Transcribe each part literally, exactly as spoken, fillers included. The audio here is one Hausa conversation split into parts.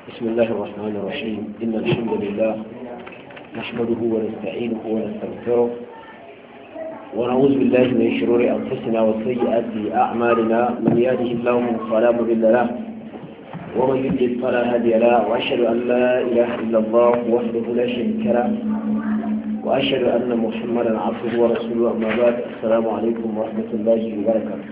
بسم الله الرحمن الرحيم إن الحمد لله نحمده ونستعينه ونستغفره ونعوذ بالله من شرور أنفسنا وسيئات أعمالنا من يهده الله فلا مضل له ومن يضلل فلا هادي له وأشهد أن لا إله إلا الله وحده لا شريك له وأشهد أن محمدا عبده ورسوله أما بعد السلام عليكم ورحمة الله وبركاته.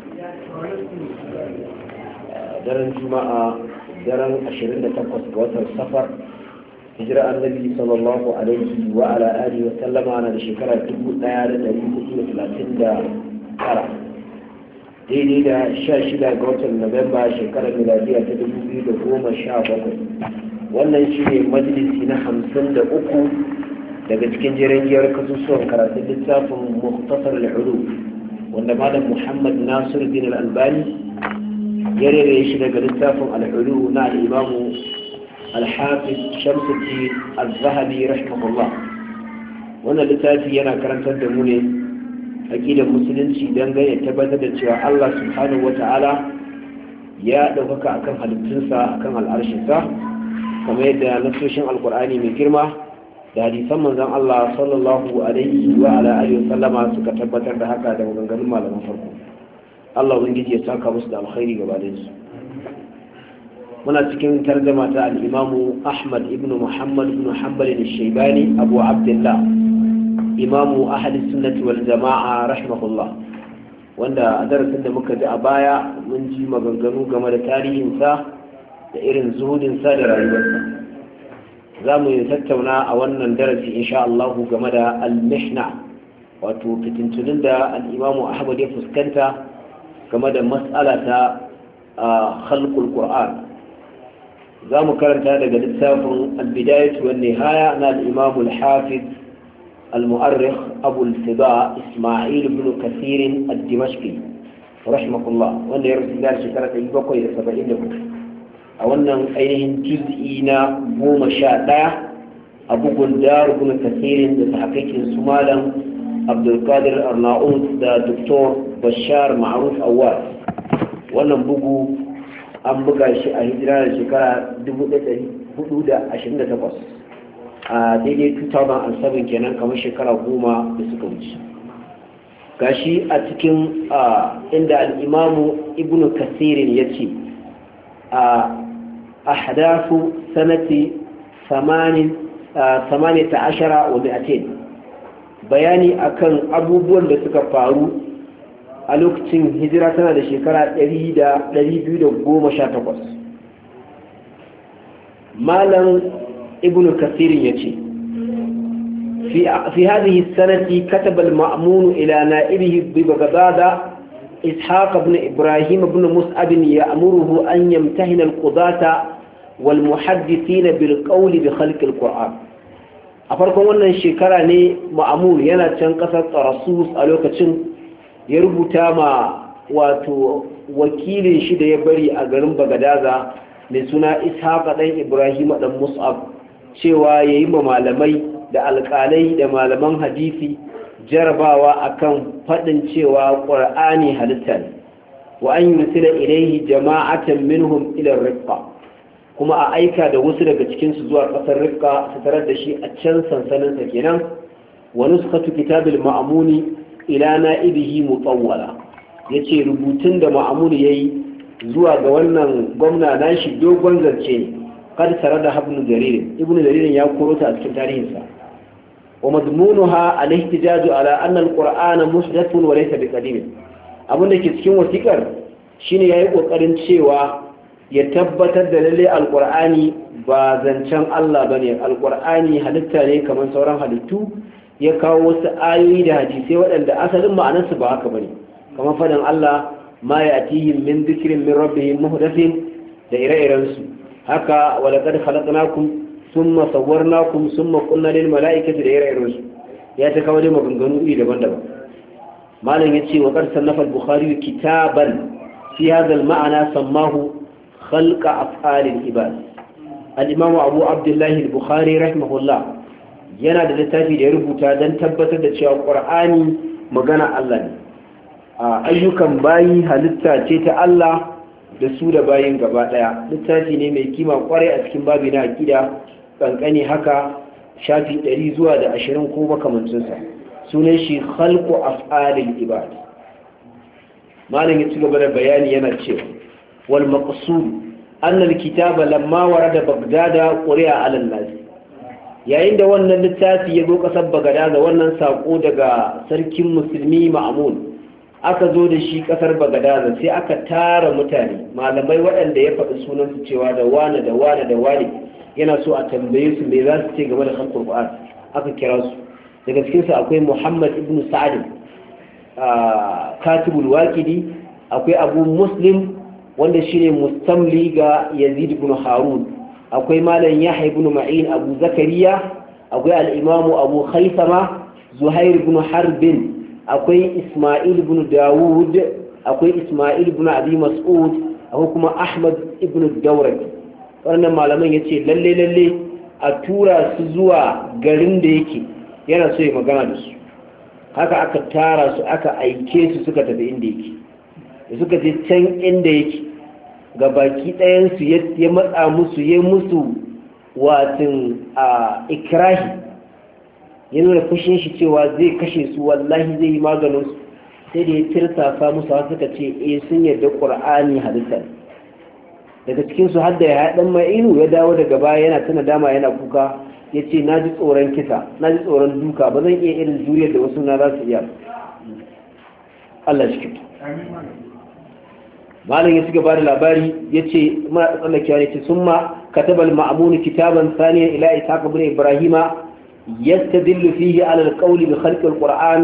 daren juma'a daren ashirin da takwas ga watan safar hijira annabi sallallahu alaihi wa ala alihi wa sallama na da shekara dubu ɗaya da ɗari hudu da talatin da tara daidai da sha shida ga watan Nuwamba shekarar miladiya ta dubu biyu da goma sha bakwai. Wannan shi ne majalisi na hamsin da uku daga cikin jirgiyar kasusuwan karatun littafin Mukhtasar al-Ulum wanda malam Muhammad Nasiruddin al-Albani ya rere shi daga littafin al-Ulu na al-Imam al-Hafiz Shamsuddin al-Zahabi rahimahullah. Wannan littafi yana karantar da mu ne aqidar musulunci dangane tabbatar da cewa Allah subhanahu wata'ala ya ɗaukaka akan halittunsa akan al'arshinsa kamar yadda nasoshin alqur'ani mai girma da hadisan manzon Allah sallallahu alaihi wa ala alihi wa sallama suka tabbatar da haka da maganganun malaman farko. Allah ubangiji ya saka musu da alkhairi gabanin su. Muna cikin tarjuma ta al-Imam Ahmad ibn Muhammad ibn Hanbal al-Shaybani Abu Abdullah Imam ahli sunnah wal jamaa rahimahullah, wanda a darasin da muka ji a baya mun ji maganganu game da tarihin sa da irin zuhudin sa da rayuwarsa. Zamu yi tattauna a wannan darasi insha Allah game da al-mihna, wato fitintunin da al-Imam Ahmad ya fuskanta game da mas'ala ta khalqul Qur'an. Za mu karanta daga littafin al-Bidayah wa Nihaya na al-Imam al-Hafiz al-Mu'arrikh Abu al-Fida Isma'il ibn Kathir al-Dimashqi rahimahullah, wanda ya rubuta da shekara ta bakwai da saba'in da hudu a wannan ainihin juz'i na goma sha ɗaya a bugun Dar ibn Kathir da tahqiqin su malam Abdul Qadir Arnaud da Doktor Bashar Ma'ruf Awad. Wannan bugu an buga shi a hijira da shekara dubu ɗaya da ɗari hudu da ashirin da takwas a daidai dubu biyu da bakwai kenan, kamar shekara goma da suka wuce. Gashi a cikin inda al-Imamu Ibn Kathir ya ce a ahdathu sanati ثمانية عشر ومئتين bayani akan abubuwan da suka faru a lokacin hijira tana da shekara ɗari biyu da goma sha takwas. Malam Ibn Kathir yace fi fi hadhihi sanati kataba al-ma'mun ila na'ibihi bi Baghdad Ishaq ibn Ibrahim ibn Mus'ab ya'muruhu an yamtahina al-qudata wal muhaddithin bil qawli bi khalq al-Qur'an. A farkon wannan shekara ne Ma'mun yana can kasar Tarasus a lokacin ya rubuta ma wato wakilin shi da ya bari a garin Bagadaza mai suna Ishaq dan Ibrahim dan Mus'ab cewa yayi ma malamai da alƙalai da malaman hadisi jarabawa akan fadin cewa Qur'ani halitta ne, wa an yursila ilayhi jama'atan minhum ila ar-riqqa, kuma a aika da wasu daga cikinsu zuwa ƙasar Rifka su tarar da shi a can sansaninsa kenan. wa nuskatu kitabil ma'amuni ila na'ibihi mutawwala, yace rubutun da ma'amuni yayi zuwa ga wannan gwamna nashi dogon zance ne. kad sarada ibn jarir ibn jarir ya koro ta a cikin tarihinsa. wa madmunuha al-ihtijaj ala anna al-qur'ana muhdathun wa laysa biqadim. abin da ke cikin wasikar shine yayi kokarin cewa ya tabbatar da lalle alkur'ani ba zancen Allah bane, alkur'ani halitta ne kamar sauran halittu. Ya kawo wasu ayoyi da hadisai waɗanda asalin ma'anarsu ba haka bane, kamar faɗin Allah ma ya'tihim min dhikrin min rabbihim muhdathin da ire-iren su. Haka wa laqad khalaqnakum thumma sawwarnakum thumma qulna lil mala'ikati da ire-iren su. Ya ta kawo dai maganganu iri daban-daban. Malam yace wa qad sannafa al-Bukhari kitaban fi hadha al-ma'na sammahu خلق أفعال العباد. الإمام أبو عبد الله البخاري رحمه الله yana da littafi da ya rubuta don tabbatar da cewa ƙur'ani magana Allah ne. ayyukan bayi halitta ce ta Allah da su da bayin gaba daya. Littafi ne mai kima kwarai a cikin babi na aqida, kankani haka, shafi ɗari zuwa da ashirin ko makamancinsa. Sunan shi khalqu af'alil ibad. malam ya ci gaba da bayani yana cewa wal maqsud anna al-kitaba lamma warada bagdada quri'a 'ala an-nas. yayin da wannan littafi ya zo kasar bagdada, wannan sako daga sarkin musulmi Ma'mun aka zo da shi kasar bagdada, sai aka tara mutane malamai waɗanda ya faɗi sunansu cewa da wane da wane da wane yana so a tambaye su me za su ce game da khalqul Qur'an. aka kira su daga cikin su akwai Muhammad ibn Sa'd katibul waqidi, akwai Abu Muslim wanda shine mustamli ga Yazid ibn Harun, akwai malam Yahya ibn Ma'in Abu Zakariya, akwai al-Imam Abu Khaisama Zuhair ibn Harbin, akwai Isma'il ibn Dawud, akwai Isma'il ibn Abi Mas'ud, akwai kuma Ahmad ibn Dawraki. wannan malaman yace lalle lalle a tura su zuwa garin da yake yana so ya magana da su. haka aka tara su aka aike su suka tafi inda yake, da suka je can inda yake ga baki ɗayan su ya matsa musu ya musu watin a ikrahi, ya nuna fushin shi cewa zai kashe su, wallahi zai yi maganin su. sai da ya tirsasa musu har suka ce eh sun yarda Qur'ani halitta. daga cikin su har da ya dan Ma'inu ya dawo daga baya yana tana dama yana kuka, yace naji tsoron kisa, naji tsoron duka, ba zan iya irin juriyar da wasu na za su iya. Allah shi kitu malam ya ci gaba da labari yace muna tsallakewa ne ce summa katabal Ma'mun kitaban thaniyan ila Ishaq ibn Ibrahima يستدل فيه على القول بخلق القرآن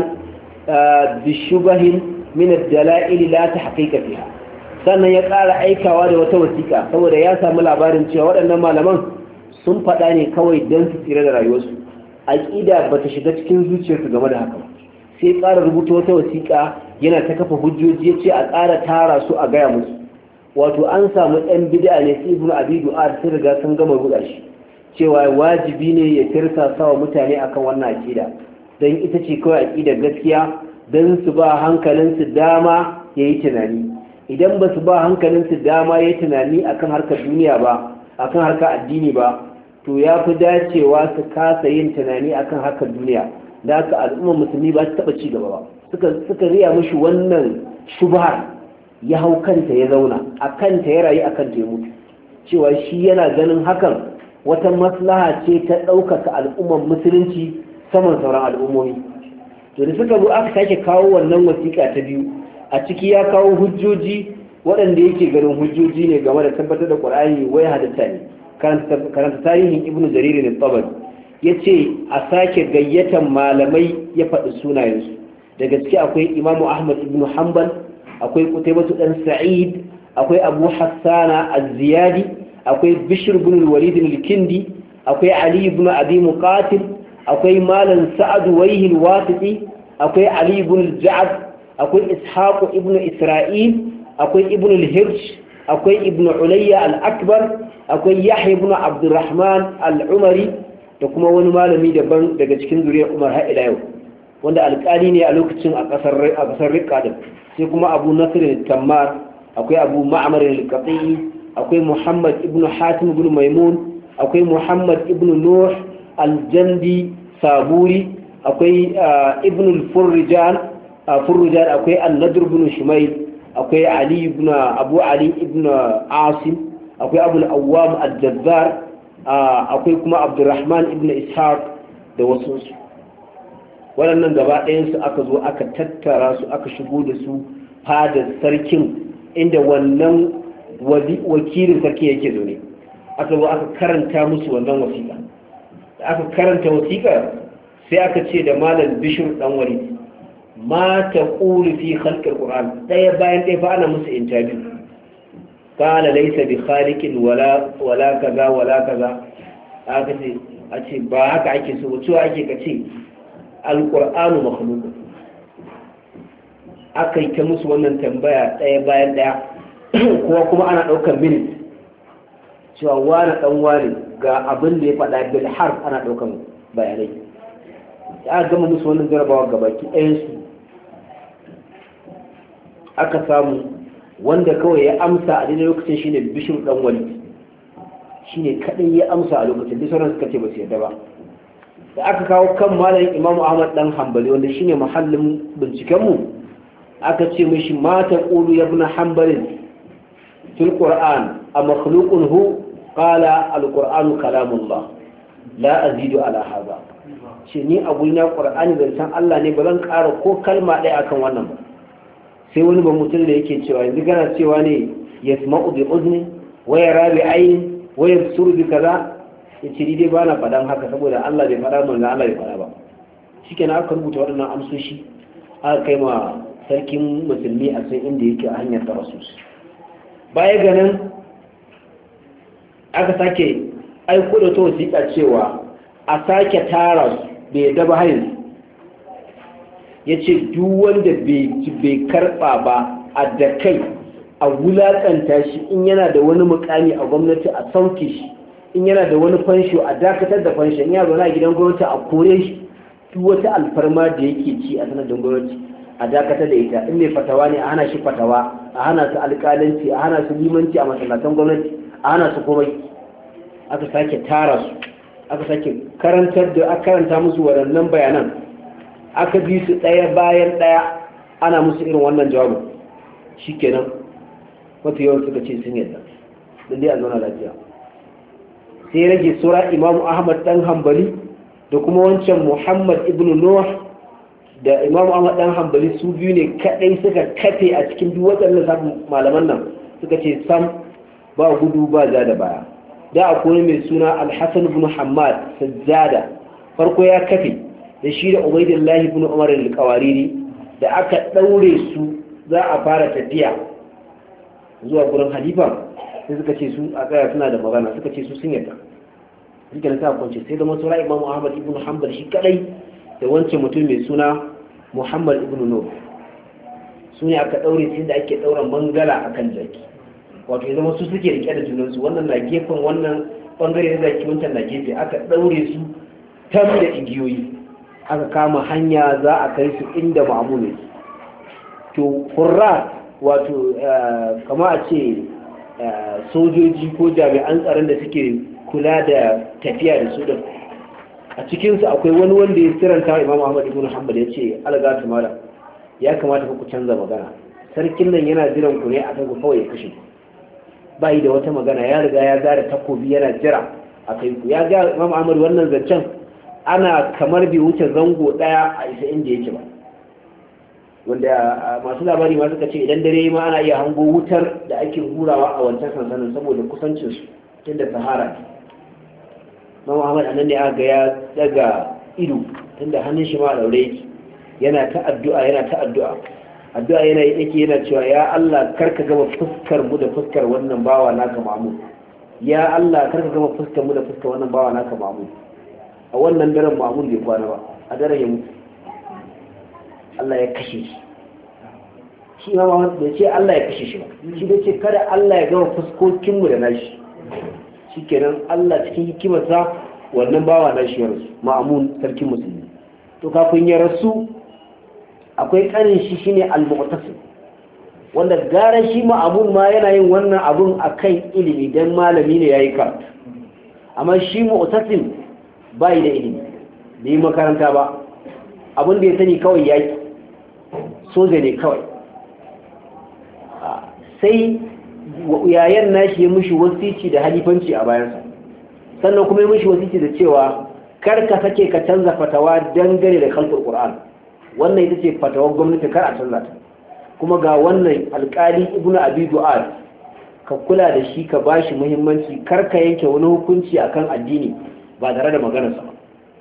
بشبه من الدلائل لا تحقيق فيها. sannan ya ƙara aikawa da wata wasiƙa saboda ya samu labarin cewa waɗannan malaman sun faɗa ne kawai don su tsira da rayuwarsu, aƙida ba ta shiga cikin zuciyarsu game da haka. sai ƙara rubuta wata wasiƙa yana ta kafa hujjoji ya ce a ƙara tara su a gaya musu. wato an samu ɗan bid'a ne su ibnu abi du'ad sun riga sun gama ruɗa shi cewa wajibi ne ya tirsasa wa mutane akan wannan aqida dan ita ce kawai aqidar gaskiya, dan su ba hankalinsu dama yayi tunani. idan ba su ba hankalinsu dama yayi tunani akan harkar duniya ba, akan harkar addini ba, to yafi dacewa su kasa yin tunani akan harkar duniya. da haka al'ummar musulmi ba su taba ci gaba ba. suka suka riya mishi wannan shubhar, ya hau kanta ya zauna, akan ta ya rayu, akan ta ya mutu, cewa shi yana ganin hakan wata maslaha ce ta ɗaukaka al'ummar musulunci saman sauran al'ummomi. to da suka zo aka sake kawo wannan wasiƙa ta biyu, a ciki ya kawo hujjoji waɗanda yake ganin hujjoji ne game da tabbatar da Qur'ani wai halitta ne. karanta tarihin Ibn Jarir al-Tabari yace a sake gayyatan malamai ya faɗi sunayensu. daga ciki akwai Imam Ahmad ibn Hanbal, akwai Qutaybah dan Sa'id, akwai Abu Hassana az-Ziyadi, akwai Bishr ibn al-Walid al-Kindi, akwai Ali ibn Abi Muqatil, akwai Malam Sa'ad Wayhi al-Wasiti, akwai Ali ibn al-Ja'd, akwai Ishaq ibn Isra'il, akwai Ibn al-Hirsh, akwai Ibn Ulayya al-Akbar, akwai Yahya ibn Abdurrahman al-Umari, da kuma wani malami daban daga cikin zuriyar Umar har ila yau wanda alƙali ne a lokacin a ƙasar a ƙasar Riqqa. sai kuma Abu Nasr al-Tammar, akwai Abu Ma'mar al-Qati, akwai Muhammad ibn Hatim ibn Maimun, akwai Muhammad ibn Nuh al-Jandi Saburi, akwai Ibn al-Furrijan Furrijan, akwai An-Nadr ibn Shumayl, akwai Ali ibn Abu Ali ibn Asim, akwai Abu al-Awwam al-Jazzar, akwai kuma Abdurrahman ibn Ishaq da wasu. waɗannan gaba ɗayansu aka zo aka tattara su aka shigo da su fadar sarkin inda wannan wakilin sarki yake zaune. aka zo aka karanta musu wannan wasiƙa. da aka karanta wasiƙa sai aka ce da Malam Bishr dan Walid, ma taqulu fi khalqil Qur'an. ɗaya bayan ɗaya fa ana musu interview. qala laysa bi khaliqin wala wala kaza wala kaza. aka ce a ce ba haka ake so, cewa ake kace al-Qur'anu makhluq. aka yi ta musu wannan tambaya ɗaya bayan ɗaya kuma kuma ana ɗaukar minute cewa wani ɗan wani ga abin da ya faɗa bil harf, ana ɗaukar bayanai. ya gama musu wannan jarabawa gabaki ɗayansu aka samu wanda kawai ya amsa a daidai lokacin shine Bishr dan Walid shine kadai ya amsa a lokacin duk sauran suka ce ba su yarda ba da aka kawo kan malamin Imam Ahmad dan Hanbali wanda shine mahallin binciken mu aka ce mishi ma taqulu ya ibn Hanbal fil Qur'an a makhluqun hu qala al-Qur'anu kalamullah la azidu ala hadha shi ni a gurina Qur'ani ban san Allah ne ba zan ƙara ko kalma ɗaya akan wannan ba sai wani ba mutum da yake cewa yanzu kana cewa ne yasma'u bi udni wa yara bi ayni wa yabsuru bi kaza yace ni dai bana fadan haka saboda Allah bai fada mun Allah bai fada ba shikenan aka rubuta waɗannan amsoshi aka kai ma sarkin musulmi a san inda yake a hanyar tarasus baya ganin aka sake aiko da to wasiƙa cewa a sake tara bai daba hayin yace duk wanda bai karba ba a da kai a wulakanta shi in yana da wani mukami a gwamnati a sauke shi in yana da wani fansho a dakatar da fansho in yana a gidan gwamnati a kore shi duk wata alfarma da yake ci a sanadin gwamnati a dakatar da ita in mai fatawa ne a hana shi fatawa a hana su alƙalanci a hana su limanci a masallatan gwamnati a hana su komai aka sake tara su aka sake karantar da aka karanta musu waɗannan bayanan aka bi su ɗaya bayan ɗaya ana musu irin wannan jawabin shikenan wata yawan suka ce sun yadda don dai a zauna lafiya sai rage sura imamu ahmad dan hanbali da kuma wancan muhammad ibn nuh da imamu ahmad dan hanbali su biyu ne kadai suka kafe a cikin duk waɗannan sabon malaman nan suka ce sam ba gudu ba za da baya da akwai mai suna alhassan ibn hammad sajjada farko ya kafe da shi da ubaidillah ibn umar al-qawariri da aka daure su za a fara tafiya zuwa gurin halifa sai suka ce su a tsaya suna da magana suka ce su sun yarda suka nasa kwance sai da masura imam ahmad ibn hanbal shi kadai da wancan mutum mai suna muhammad ibn nur su ne aka daure sai da ake daura mangala akan jaki wato ya zama su suke rike da junansu wannan na gefen wannan bangare na zaki wancan na gefe aka daure su tam da igiyoyi aka kama hanya za a kai su inda ma'amu ne to hurra wato kama a ce sojoji ko jami'an tsaron da suke kula da tafiya da su din a cikinsu akwai wani wanda ya siranta wa imam ahmad ibn hanbal ya ce algatu mala ya kamata ku canza magana sarkin nan yana jiran ku ne a kai ku kawai ya kashe ba yi da wata magana ya riga ya zara takobi yana jira a kai ku ya ga imam ahmad wannan zancen ana kamar bai wuce zango daya a isa inda yake ba wanda masu labari ma suka ce idan dare ma ana iya hango wutar da ake hurawa a wancan sansanin saboda kusancinsu tunda sahara ne Imam Ahmad anan ne aka ya daga ido tunda hannun shi ma daure yake yana ta addu'a yana ta addu'a addu'a yana yake yana cewa ya Allah karka gama fuskar mu da fuskar wannan bawa naka Mahmud ya Allah karka gama fuskar mu da fuskar wannan bawa naka Mahmud a wannan daren Mahmud bai kwana ba a daren ya mutu Allah ya kashe shi shi ma Mahmud bai ce Allah ya kashe shi ba shi bai ce kada Allah ya gama fuskokin mu da nashi shikenan Allah cikin hikimarsa wannan bawa nashi ya rasu Ma'mun sarkin musulmi to kafin ya rasu akwai kanin shi shine al-mu'tasim wanda gara shi Ma'mun ma yana yin wannan abun akan ilimi dan malami ne yayi karatu amma shi mu'tasim bai da ilimi bai makaranta ba abin da ya sani kawai yaki soja ne kawai sai yayan nashi ya mushi wasici da halifanci a bayansa sannan kuma ya mushi wasici da cewa kar ka sake ka canza fatawa dangane da khalqul qur'an wannan ita ce fatawar gwamnati kar a canza ta kuma ga wannan alƙali ibnu abi du'ad ka kula da shi ka bashi muhimmanci kar ka yanke wani hukunci akan addini ba tare da maganarsa ba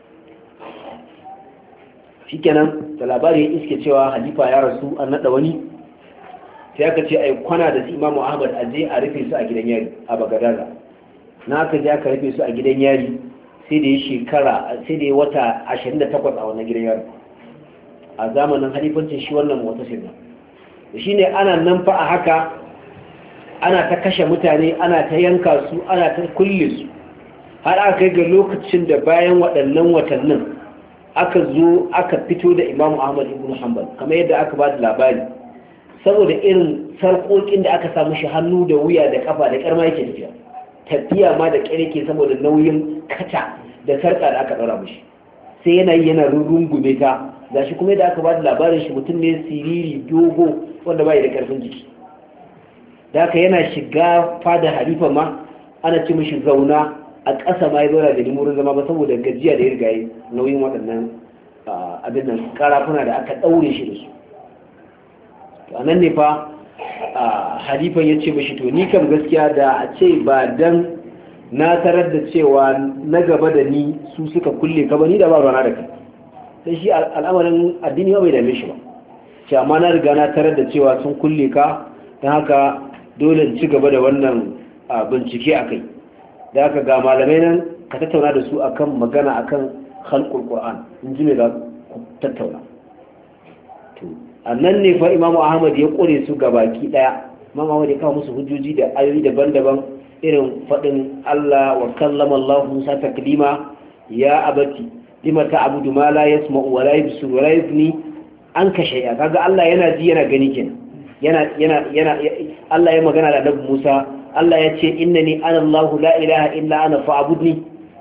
shikenan da labari ya iske cewa halifa ya rasu an nada wani sai aka ce ai kwana da su Imam Ahmad a je a rufe su a gidan yari a Bagadaza na aka je aka rufe su a gidan yari sai da ya shekara sai da ya wata ashirin da takwas a wannan gidan yari a zamanin halifancin shi wannan mu'tasim da shine ana nan fa a haka ana ta kashe mutane ana ta yanka su ana ta kulle su har aka kai ga lokacin da bayan waɗannan watannin aka zo aka fito da Imam Ahmad ibn Hanbal kamar yadda aka ba da labari saboda irin sarƙoƙin da aka samu shi hannu da wuya da kafa da ƙarma yake tafiya tafiya ma da ƙyar saboda nauyin kata da sarƙa da aka ɗaura mishi sai yana yi yana rungume ta gashi kuma yadda aka ba da labarin shi mutum ne siriri dogo wanda bai da ƙarfin jiki da haka yana shiga fada halifa ma ana ce mishi zauna a ƙasa ma ya zauna da limurin zama ba saboda gajiya da ya riga yi nauyin waɗannan abin nan karafuna da aka ɗaure shi da su to anan ne fa halifan ya ce mishi to ni kam gaskiya da a ce ba dan na tarar da cewa na gaba da ni su suka kulle ka ba ni da ba rana da kai sai shi al'amarin addini ba bai dame shi ba ce amma na riga na tarar da cewa sun kulle ka don haka dole in ci gaba da wannan bincike a kai da haka ga malamai nan ka tattauna da su akan magana akan khalqul qur'an in ji me za ku tattauna to annan ne fa imamu ahmad ya kore su gabaki daya imamu ahmad ya kawo musu hujjoji da ayoyi daban-daban irin fadin Allah wa kallama Allah Musa taklima ya abati lima ta'budu ma la yasma'u wa la yubsiru wa la yughni anka shay'a kaga Allah yana ji yana gani kenan yana yana yana Allah ya magana da Annabi Musa Allah ya ce innani ana Allah la ilaha illa ana fa'budni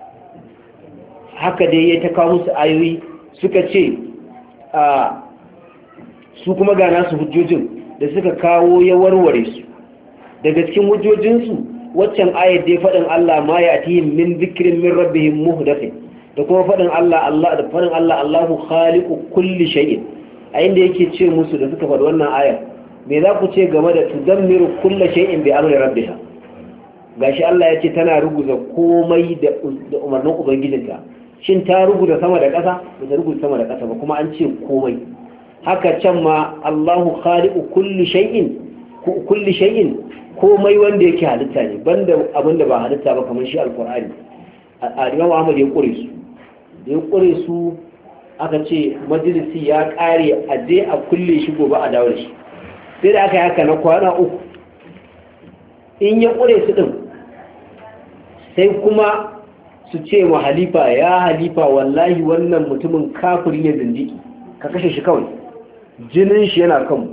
haka dai ya ta kawo musu ayoyi suka ce a su kuma ga nasu hujjojin da suka kawo ya warware su daga cikin hujjojinsu waccan ayat dai faɗin Allah ma ya atihim min zikrin min rabbihim muhdathin da kuma faɗin Allah Allah da faɗin Allah Allahu khaliqu kulli shay'in a inda yake ce musu da suka faɗi wannan aya me za ku ce game da tudammiru kulli shay'in bi amri rabbiha gashi Allah ya ce tana ruguza komai da umarnin ubangijinta shin ta ruguza sama da ƙasa ba ta ruguza sama da ƙasa ba kuma an ce komai haka can ma Allahu khaliqu kulli shay'in kulli shay'in komai wanda yake halitta ne banda abinda ba halitta ba kamar shi alqur'ani al-Imam Ahmad ya kure su ya kure su aka ce majalisi ya kare a je a kulle shi gobe a dawo da shi sai da aka yi haka na kwana uku in ya kure su din sai kuma su ce wa halifa ya halifa wallahi wannan mutumin kafiri ne zindiki ka kashe shi kawai jinin shi yana kanmu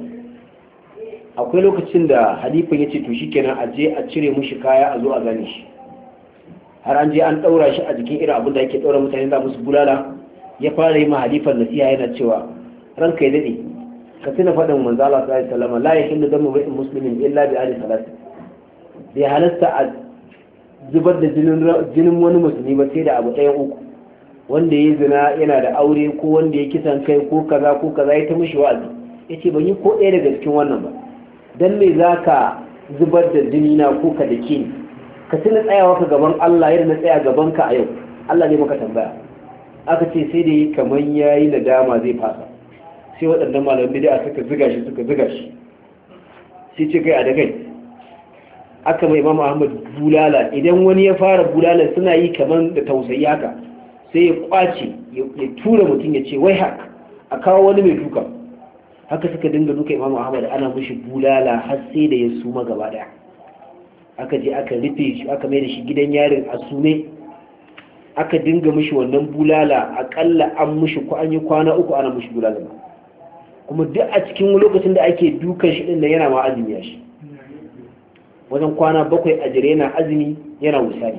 akwai lokacin da halifan ya ce to shi kenan a je a cire mushi kaya a zo a gane shi har an je an ɗaura shi a jikin irin abin da ake ɗaura mutane da musu bulala ya fara yi ma halifan nasiha yana cewa ranka ya daɗe ka tuna faɗin manzo Allah sallallahu alaihi wasallam la yahillu damu bai'in muslimin illa bi ali salati bai halasta a zubar da jinin wani musulmi ba sai da abu ɗayan uku wanda ya zina yana da aure ko wanda ya kisan kai ko kaza ko kaza ya ta mishi wa'azi yace ban yi ko ɗaya daga cikin wannan ba dan me zaka zubar da jini na ko ka dake ni ka tuna tsayawa ka gaban Allah yadda na tsaya gaban ka a yau Allah ne maka tambaya aka ce sai da kaman yayi nadama zai fasa sai waɗannan malaman bid'a suka zuga shi suka zuga shi sai ce kai a da kai aka mai Imam Ahmad bulala idan wani ya fara bulala suna yi kaman da tausayi haka sai ya kwace ya tura mutum ya ce wai haka a kawo wani mai duka haka suka dinga duka Imam Ahmad ana mishi bulala har sai da ya suma gaba daya aka je aka rufe shi aka mai da shi gidan yarin a sume aka dinga mishi wannan bulala akalla an mishi ko an yi kwana uku ana mishi bulala kuma duk a cikin lokacin da ake dukan shi din nan yana ma azumi ya shi wajen kwana bakwai a jere yana azumi yana wusari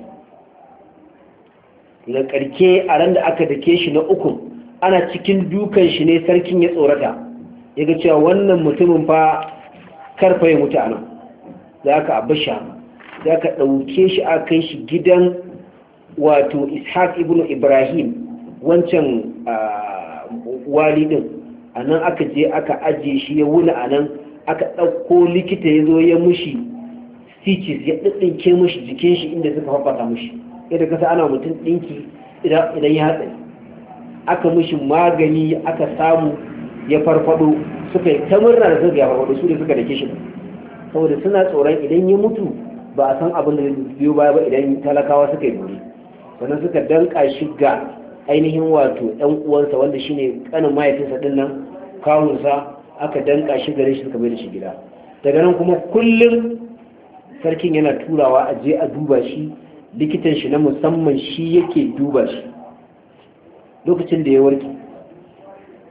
da karke a ran da aka dake shi na uku ana cikin dukan shi ne sarkin ya tsorata ya ga cewa wannan mutumin fa karfa ya mutu a nan da aka abasha da aka ɗauke shi a kai shi gidan wato ishaq ibn ibrahim wancan wali din a nan aka je aka ajiye shi ya wuni a nan aka ɗauko likita ya zo ya mushi stitches ya ɗinke mushi jikin shi inda suka fafata mushi yadda kasa ana mutum ɗinki idan ya hatsari aka mushi magani aka samu ya farfado suka yi ta murna da suka ya farfado su da suka dake shi saboda suna tsoron idan ya mutu ba a san abin da biyo baya ba idan talakawa suka yi buri sannan suka danka shi ga ainihin wato ɗan uwansa wanda shine kanin mahaifinsa din nan kawunsa aka danka shi gare shi suka bai da shi gida daga nan kuma kullum sarkin yana turawa a je a duba shi likitan shi na musamman shi yake duba shi lokacin da ya warke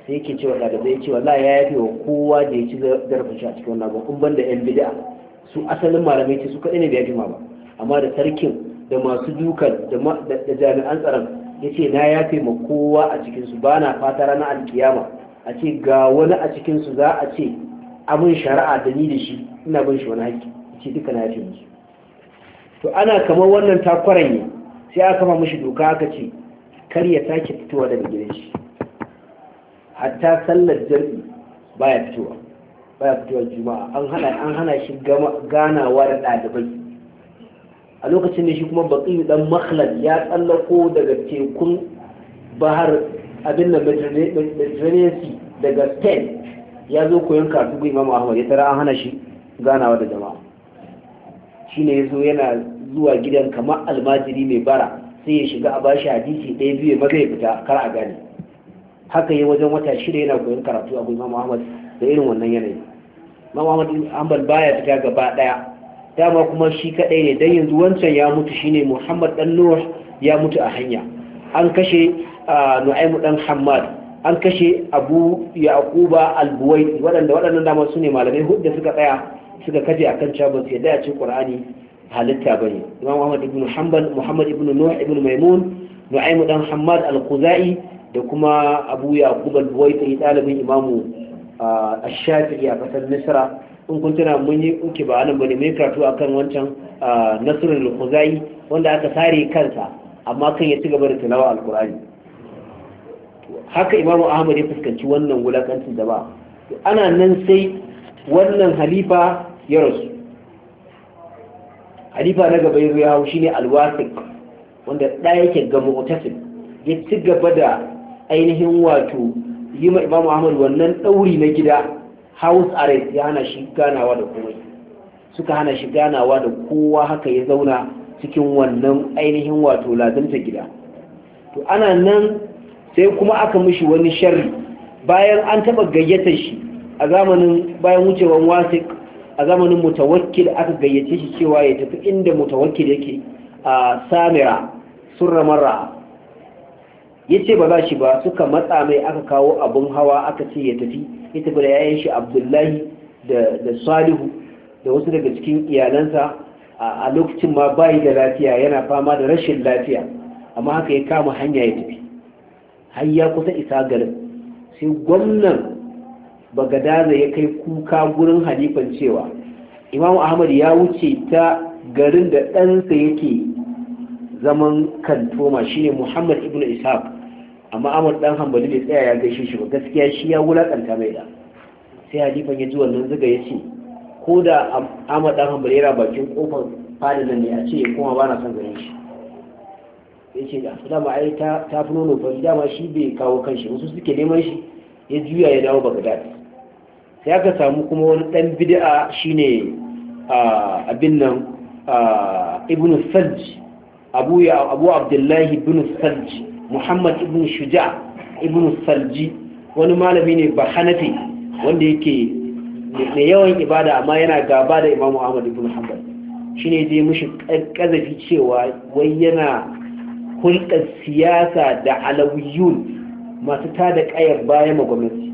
sai yake cewa ɗalibai cewa wallahi ya yafe wa kowa da ya ci zarafin shi a cikin wannan abin kun ban da yan bid'a su asalin malamai ce su kaɗai ne da ya jima ba amma da sarkin da masu dukan da jami'an tsaron ya ce na yafe ma kowa a cikinsu ba na fata ranar alkiyama a ce ga wani a cikinsu za a ce abin shari'a da ni da shi ina bin shi wani haƙƙi ce duka na yafe musu to ana kamar wannan takwaran ne sai aka kama mishi doka aka ce kar ya sake fitowa daga gidan shi hatta sallar jami'i baya fitowa baya fitowa juma'a an hana an hana shi ganawa da ɗalibai a lokacin da shi kuma baƙi dan makhlad ya tsallako daga tekun bahar abin da Mediterranean Sea daga Spain ya zo koyon karatu ga Imam Ahmad ya tara an hana shi ganawa da jama'a shine yazo yana zuwa gidan kamar almajiri mai bara sai ya shiga a bashi hadisi ɗaya biyu maza ya fita kar a gane haka yi wajen wata shida yana koyon karatu a Imam Ahmad da irin wannan yanayi Imam Ahmad Hanbal baya fita gaba daya dama kuma shi kadai ne dan yanzu wancan ya mutu shine Muhammad dan Nuh ya mutu a hanya an kashe Nu'aym dan Hammad an kashe Abu Yaquba al-Buwaiti waɗanda waɗannan dama sune malamai hudu da suka tsaya suka kaje akan cewa ba su yadda a cikin Qur'ani halitta bane Imam Ahmad ibn Hanbal Muhammad ibn Nuh ibn Maimun Nu'aym dan Hammad al-Khuzai da kuma Abu Yaqub al-Buwaiti dalibin Imam Ash-Shafi'i a kasar Misra in kun tuna mun yi uke ba nan bane mai karatu akan wancan Nasrul al-Khuzai wanda aka sare kansa amma kan ya ci gaba da tilawa al-Qur'ani haka Imam Ahmad ya fuskanci wannan wulakancin da ba ana nan sai wannan halifa ya rasu halifa na gaba ya hau shine al-Wasiq wanda ɗaya yake ga Mu'tasim ya ci gaba da ainihin wato yi ma Imam Ahmad wannan ɗauri na gida house arrest ya hana shi ganawa da komai suka hana shi ganawa da kowa haka ya zauna cikin wannan ainihin wato lazimta gida to ana nan sai kuma aka mishi wani sharri bayan an taba gayyatar shi a zamanin bayan wucewan Wasiq a zamanin Mutawakkil aka gayyace shi cewa ya tafi inda Mutawakkil yake a Samira surra marra yace ba za shi ba suka matsa mai aka kawo abun hawa aka ce ya tafi ya tafi da yayin shi Abdullahi da da Salihu da wasu daga cikin iyalansa a lokacin ma bai da lafiya yana fama da rashin lafiya amma haka ya kama hanya ya tafi har ya kusa isa garin sai gwamnan Bagadaza ya kai kuka gurin halifan cewa Imam Ahmad ya wuce ta garin da ɗansa yake zaman kantoma shine Muhammad ibn Ishaq amma Ahmad dan Hanbali bai tsaya ya gaishe shi ba gaskiya shi ya wulakanta mai da sai halifan ya ji wannan zuga ya ce ko da Ahmad dan Hanbali yana bakin kofar fadin nan ne a ce kuma ba na son ganin shi ya ce da dama ai ta ta fi nono fa dama shi bai kawo kanshi wasu suke neman shi ya juya ya dawo Baghdad sai aka samu kuma wani dan bid'a shine abin nan Ibn Salj Abu ya Abu Abdullah ibn Salj Muhammad ibn Shuja ibn Salji wani malami ne ba Hanafi wanda yake mai yawan ibada amma yana gaba da Imam Ahmad ibn Hanbal shine je mushi kazafi cewa wai yana hulɗar siyasa da alawiyun masu tada kayar bayan gwamnati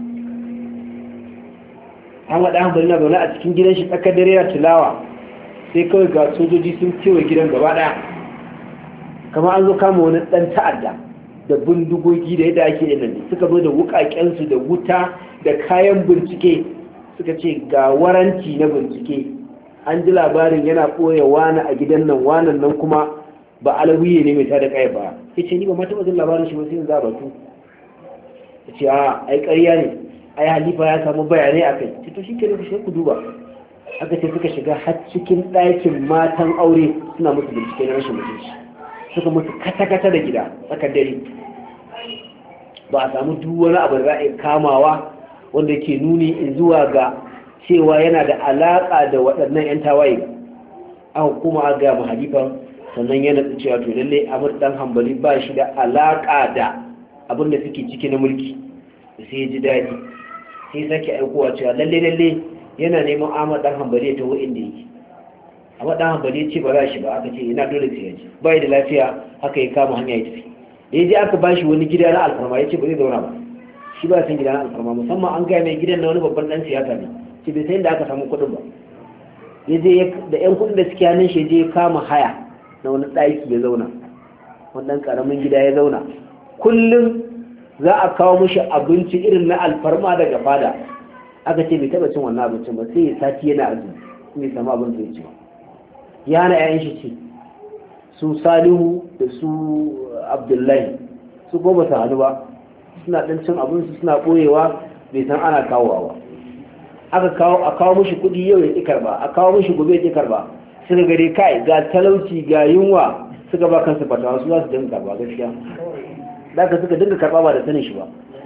Ahmad Hanbal na zaune a cikin gidan shi tsakar dare ya tilawa sai kawai ga sojoji sun kewaye gidan gaba daya kamar an zo kama wani dan ta'adda da bindigogi da yadda ake yin nan suka zo da wukakensu da wuta da kayan bincike suka ce ga waranti na bincike an ji labarin yana ɓoye wani a gidan nan wanan nan kuma ba alawiye ne mai tada kai ba ya ce ni ba ma taɓa jin labarin shi ba sai za batu ya ce a ai ƙarya ne ai halifa ya samu bayanai a kai ce to shi ke nufi sai ku duba aka ce suka shiga har cikin ɗakin matan aure suna musu bincike na rashin mutunci suka mutu kata-kata da gida tsakar dare ba a samu duk wani abu da za kamawa wanda ke nuni zuwa ga cewa yana da alaƙa da waɗannan 'yan tawaye aka kuma a gaya mahalifan sannan yana da cewa to lallai Ahmad dan Hanbali ba shi da alaƙa da abin da suke ciki na mulki sai ya ji daɗi sai sake aikowa cewa lallai lallai yana neman Ahmad dan Hanbali ya taho inda yake amma dan Hanbali ya ce ba za shi ba aka ce ina dole sai ya ji bai da lafiya haka ya kama hanya ya tafi da yaji aka bashi wani gida na alfarma ya ce ba zai zauna ba shi ba san gidan alfarma musamman an gaya mai gidan na wani babban dan siyasa ne shi bai san da aka samu kuɗin ba yaje da yan kuɗin da suke hannun shi je kama haya na wani ɗaki ya zauna wannan karamin gida ya zauna kullum za a kawo mishi abinci irin na alfarma daga fada aka ce bai taba cin wannan abincin ba sai ya sati yana azumi bai samu abin da ya ci ba ya hana ƴaƴan shi ci su Salihu da su Abdullahi su ko ba su hannu ba suna ɗan cin abinsu suna ɓoyewa bai san ana kawowa ba aka kawo a kawo mishi kuɗi yau ya ƙi karba a kawo mishi gobe ya ƙi karba suka gare kai ga talauci ga yunwa suka ba kansu fatawa su za su dinga karba gaskiya da aka suka dinga karba ba da sanin shi ba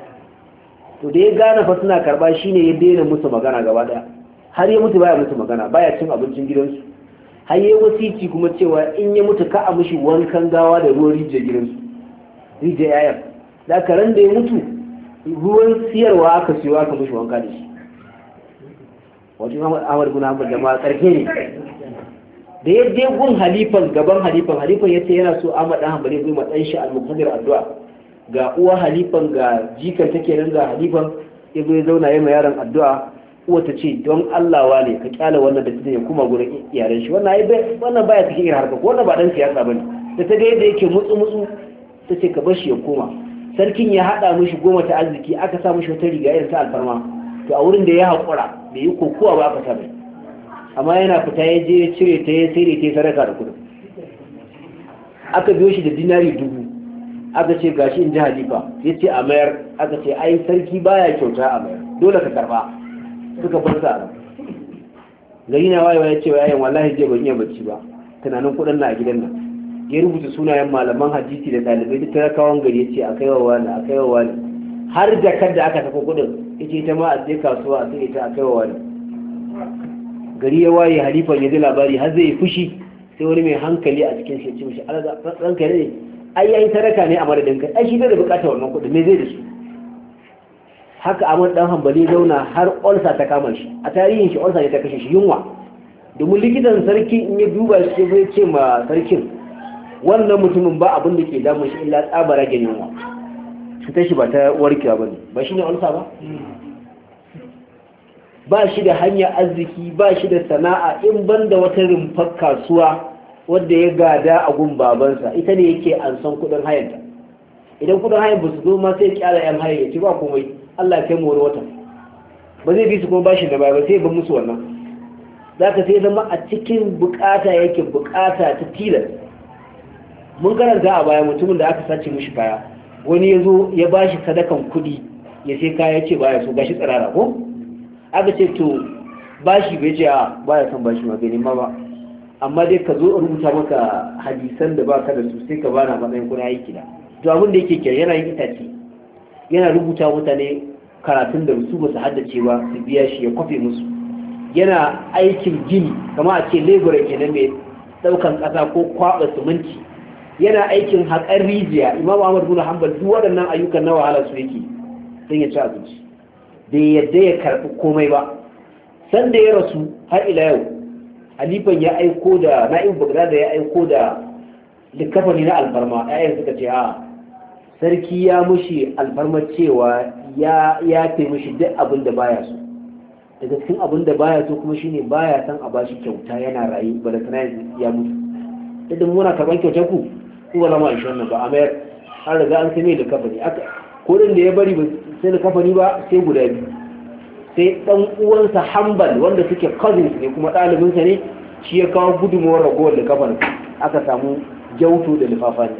to da ya gane fa suna karba shine ya daina musu magana gaba daya har ya mutu baya musu magana baya cin abincin gidansu har ya wasici kuma cewa in ya mutu ka a mishi wankan gawa da ruwan rijiyar gidansu rijiyar yayan da aka ran da ya mutu ruwan siyarwa aka siyo aka mishi wanka da shi wato Ahmad bin Hanbal jama'a karfe ne da ya je gun halifan gaban halifan halifan ya ce yana so Ahmad dan Hanbali zai matsayin shi al-muqaddir addu'a ga uwa halifan ga jikan take nan ga halifan ya zo ya zauna yayin yaron addu'a uwa ta ce don Allah wane ka kyala wannan da tije kuma gurin iyalan shi wannan ai wannan baya cikin irin harka ko wannan ba dan siyasa bane da ta ga yadda yake mutsu mutsu ta ce ka bar shi ya koma sarkin ya hada mishi goma ta arziki aka sa mishi wata riga irin ta alfarma to a wurin da ya haƙura bai yi kokowa ba aka sa mai amma yana fita ya je ya cire ta ya sai da ta yi sadaka da kudin aka biyo shi da dinari dubu aka ce gashi in ji halifa ya ce a mayar aka ce ai sarki baya kyauta a mayar dole ka karba suka bar sa a gari na wayewa ya ce wa yayin wallahi je ban iya bacci ba tunanin kudin na a gidan nan ya rubuta sunayen malaman hadisi da dalibai duk talakawan gari ya ce a kaiwa wani a kaiwa wani har jakar da aka tafi kudin ya ce ita ma a je kasuwa a sai ita a kaiwa wani gari ya waye halifan ya ji labari har zai yi fushi sai wani mai hankali a cikin shi ya ce mishi ranka ne ai yayin sadaka ne a madadin kai ai shi bai da bukatar wannan kuɗi me zai da su haka Ahmad dan Hanbali zauna har ulsa ta kama shi a tarihin shi ulsa ne ta kashe shi yunwa domin likitan sarki in ya duba shi zai ce ma sarkin wannan mutumin ba abin da ke damun shi illa tsabara ga yunwa cutar shi ba ta warkewa bane ba shine ulsa ba ba shi da hanyar arziki ba shi da sana'a in banda wata rumfar kasuwa wadda ya gada a gun babansa ita ne yake an san kudin hayanta idan kudin hayan ba su zo ma sai kyara yan hayan ya ce ba komai Allah ya kai mu wani wata ba zai bi su kuma bashi da baya ba sai ban musu wannan zaka sai zama a cikin bukata yake bukata ta tilas mun karanta a baya mutumin da aka sace mishi kaya wani ya zo ya bashi sadakan kudi ya sai kaya ce baya so gashi tsirara ko aka ce to bashi bai ce a baya son bashi ma bai nema ba amma dai ka zo a rubuta maka hadisan da baka da su sai ka bana matsayin kuna aiki da to abin da yake kira yana yin itace yana rubuta mutane karatun da su ba su haddace ba su biya shi ya kwafe musu yana aikin gini kamar a ce lebura kenan mai daukan kasa ko kwaba siminti yana aikin haƙar rijiya Imam Ahmad bin Hanbal duk waɗannan ayyukan na wahala su yake don ya ci abinci bai yadda ya karɓi komai ba sanda ya rasu har ila yau halifan ya aiko da na'ib bagdad ya aiko da likafani na alfarma ƴaƴan suka ce a sarki ya mushi alfarma cewa ya ya kai mushi duk abin da baya so daga cikin abin da baya so kuma shine baya san a bashi kyauta yana rayu ba da kana ya mutu idan muna karban kyautar ku ku ba ma shi wannan ba amma an riga an sai mai likafani aka kodin da ya bari ba sai likafani ba sai guda biyu sai dan uwansa Hanbal wanda suke cousins ne kuma ɗalibinsa ne shi ya kawo gudunmuwar ragowar da kafan aka samu gyauto da lifafani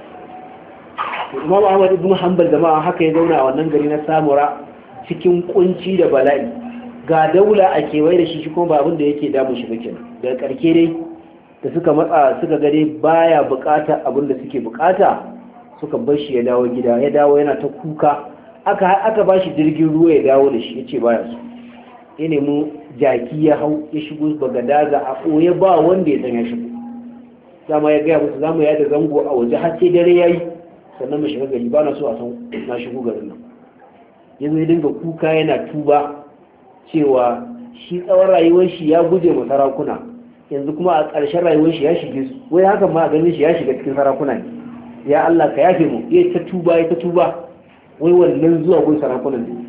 Imam Ahmad ibn Hanbal jama'a haka ya zauna a wannan gari na Samura cikin kunci da bala'i ga daula a kewaye da shi shi kuma ba abin da yake damu shi bakin daga karke dai da suka matsa suka ga dai baya bukata abin da suke bukata suka bar shi ya dawo gida ya dawo yana ta kuka aka aka bashi jirgin ruwa ya dawo da shi yace baya so ya nemi jaki ya hau ya shigo bagadaga a koye ba wanda ya san ya shigo dama ya gaya musu zamu yada zango a waje har sai dare yayi sannan mu shiga gari ba na so a san na shigo garin nan yanzu ya dinga kuka yana tuba cewa shi tsawon rayuwar shi ya guje wa sarakuna yanzu kuma a ƙarshen rayuwar shi ya shige su wai hakan ma a ganin shi ya shiga cikin sarakuna ne ya Allah ka yafe mu ya ta tuba ya ta tuba wai wannan zuwa gun sarakunan ne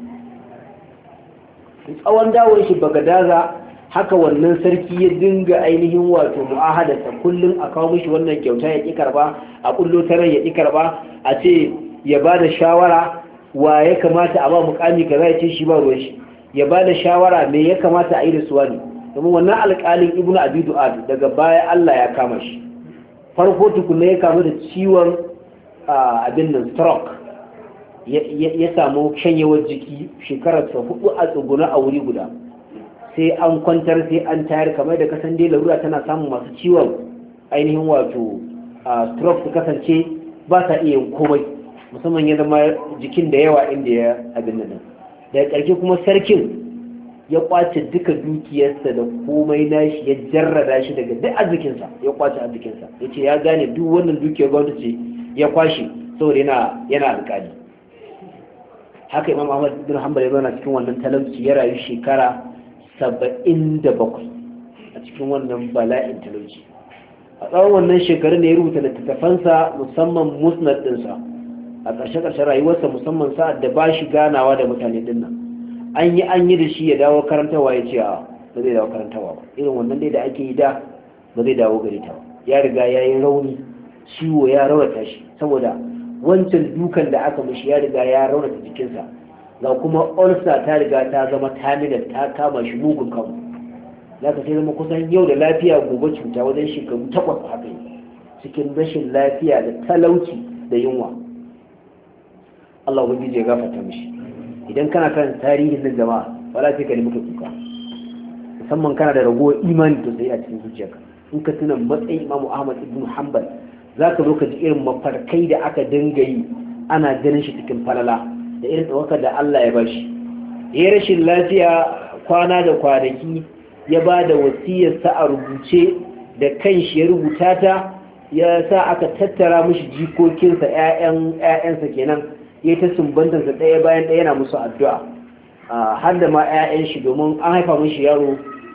tsawon dawon shi Bagadaza haka wannan sarki ya dinga ainihin wato mu'ahadarsa kullum a kawo mishi wannan kyauta ya ƙi karba a kullo tarar ya ƙi karba a ce ya ba da shawara wa ya kamata a ba mukami kaza ya ce shi ba ruwan shi ya ba da shawara me ya kamata a yi da suwa ne domin wannan alƙalin ibnu abi du'ad daga baya Allah ya kama shi farko tukunna ya kamu da ciwon abin nan stroke ya samu shanyewar jiki shekararsa hudu a tsuguna a wuri guda sai an kwantar sai an tayar kamar da kasan dai larura tana samun masu ciwon ainihin wato stroke su kasance ba sa iya komai musamman ya zama jikin da yawa inda ya abin nan daga ƙarshe kuma sarkin ya kwace duka dukiyarsa da komai nashi ya jarrada shi daga duk arzikinsa ya kwace arzikinsa ya ce ya gane duk wannan dukiyar gwamnati ya kwashe saboda yana yana alƙali haka imam ahmad bin hanbal ya zauna cikin wannan talauci ya rayu shekara saba'in da bakwai a cikin wannan bala'in talauci a tsawon wannan shekarun da ya rubuta littattafansa musamman musnad ɗinsa a ƙarshe-ƙarshen rayuwarsa musamman sa'ad da ba shi ganawa da mutane ɗin nan an yi an yi da shi ya dawo karantawa ya ce a ba zai dawo karantawa ba irin wannan dai da ake yi da ba zai dawo gari ta ba ya riga ya yi rauni ciwo ya rawata shi saboda wancan dukan da aka mishi ya riga ya raunata jikinsa ga kuma ulcer ta riga ta zama terminal ta kama shi mugun kamu za ka sai zama kusan yau da lafiya gobe cuta wajen shekaru takwas haka yi cikin rashin lafiya da talauci da yunwa Allah ubangiji ya gafarta mishi idan kana kan tarihin nan jama'a wala sai ka nemi ka kuka musamman kana da ragowar imani to sai a cikin zuciyarka in ka tuna matsayin Imam Ahmad ibn Hanbal zaka zo ka ji irin mafarkai da aka dinga yi ana ganin shi cikin falala da irin tsawakar da Allah ya bashi ya rashin lafiya kwana da kwanaki ya ba da wasiyarsa a rubuce da kanshi ya rubuta ta ya sa aka tattara mishi jikokinsa ƴaƴan ƴaƴansa kenan ya ta sumbantarsa ɗaya bayan ɗaya yana musu addu'a har da ma ƴaƴan shi domin an haifa mishi yaro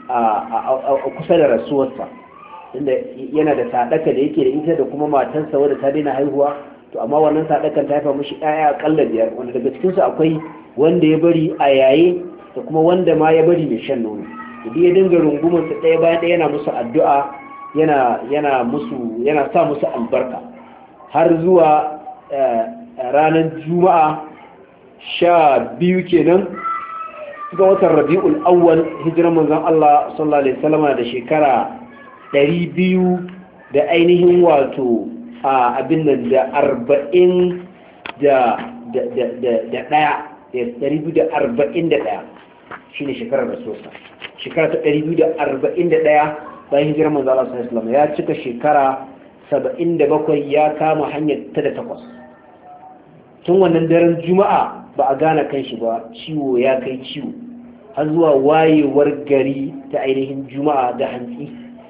a kusa da rasuwarsa inda yana da sadaka da yake da ita da kuma matarsa wadda ta daina haihuwa to amma wannan sadakan ta haifa mishi ƴaƴa akalla biyar wanda daga cikinsu akwai wanda ya bari a yaye da kuma wanda ma ya bari mai shan nono idan ya dinga rungumar su ɗaya bayan ɗaya yana musu addu'a yana yana musu yana sa musu albarka har zuwa ranar juma'a sha biyu kenan ga watan rabi'ul awwal hijiran manzon Allah sallallahu alaihi wasallam da shekara ɗari biyu da ainihin wato a abin nan da arba'in da da da da ɗaya ɗari biyu da arba'in da ɗaya shine shekarar rasuwarsa shekara ta ɗari biyu da arba'in da ɗaya bayan hijirar manzo Allah sallallahu alaihi wasallam ya cika shekara saba'in da bakwai ya kama hanyar ta da takwas tun wannan daren juma'a ba a gane kanshi ba ciwo ya kai ciwo har zuwa wayewar gari ta ainihin juma'a da hantsi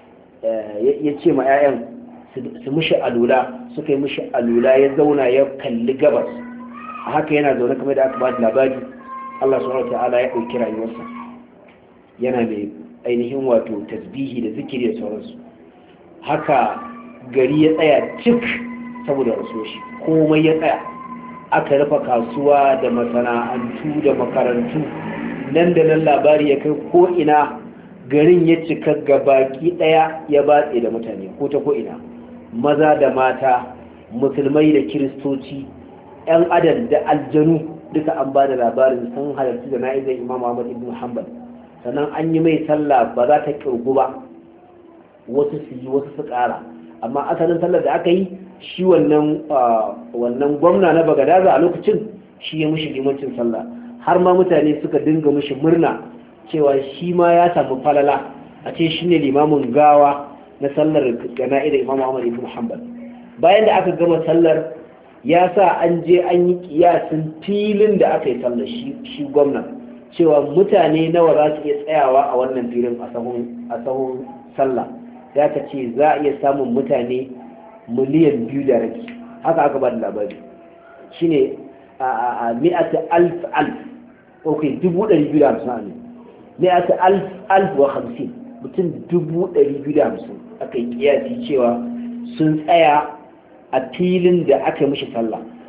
ya ce ma 'ya'yan su mishi alula suka yi mishi alula ya zauna ya kalli gabas a haka yana zaune kamar da aka ba da labari Allah subhanahu wa ta'ala ya ɗauki rayuwarsa yana mai ainihin wato tasbihi da zikiri da sauransu haka gari ya tsaya cik saboda rasuwar shi komai ya tsaya aka rufe kasuwa da masana'antu da makarantu nan da nan labari ya kai ko ina garin ya cika gabaki daya ya batse da mutane ko ta ko ina maza da mata musulmai da kiristoci yan adam da aljanu duka an ba da labarin sun halarci da na'izar Imam Ahmad ibn Hanbal sannan an yi mai sallah ba za ta kirgu ba wasu su yi wasu su ƙara amma asalin sallar da aka yi shi wannan wannan gwamna na Bagadaza a lokacin shi ya mushi limancin sallah har ma mutane suka dinga mushi murna cewa shi ma ya samu falala a ce shi ne limamin gawa na sallar jana'izar Imam Ahmad ibn Hanbal bayan da aka gama sallar ya sa an je an yi kiyasin filin da aka yi sallar shi shi gwamna cewa mutane nawa za su iya tsayawa a wannan filin a sahun sallah ya ka ce za a iya samun mutane miliyan biyu da rabi haka aka ba da labari shi ne a mi'ata alf alf ok dubu ɗari biyu da hamsin ne mi'ata alf alf wa hamsin mutum dubu ɗari biyu da hamsin aka yi kiyasi cewa sun tsaya a filin da aka yi mishi sallah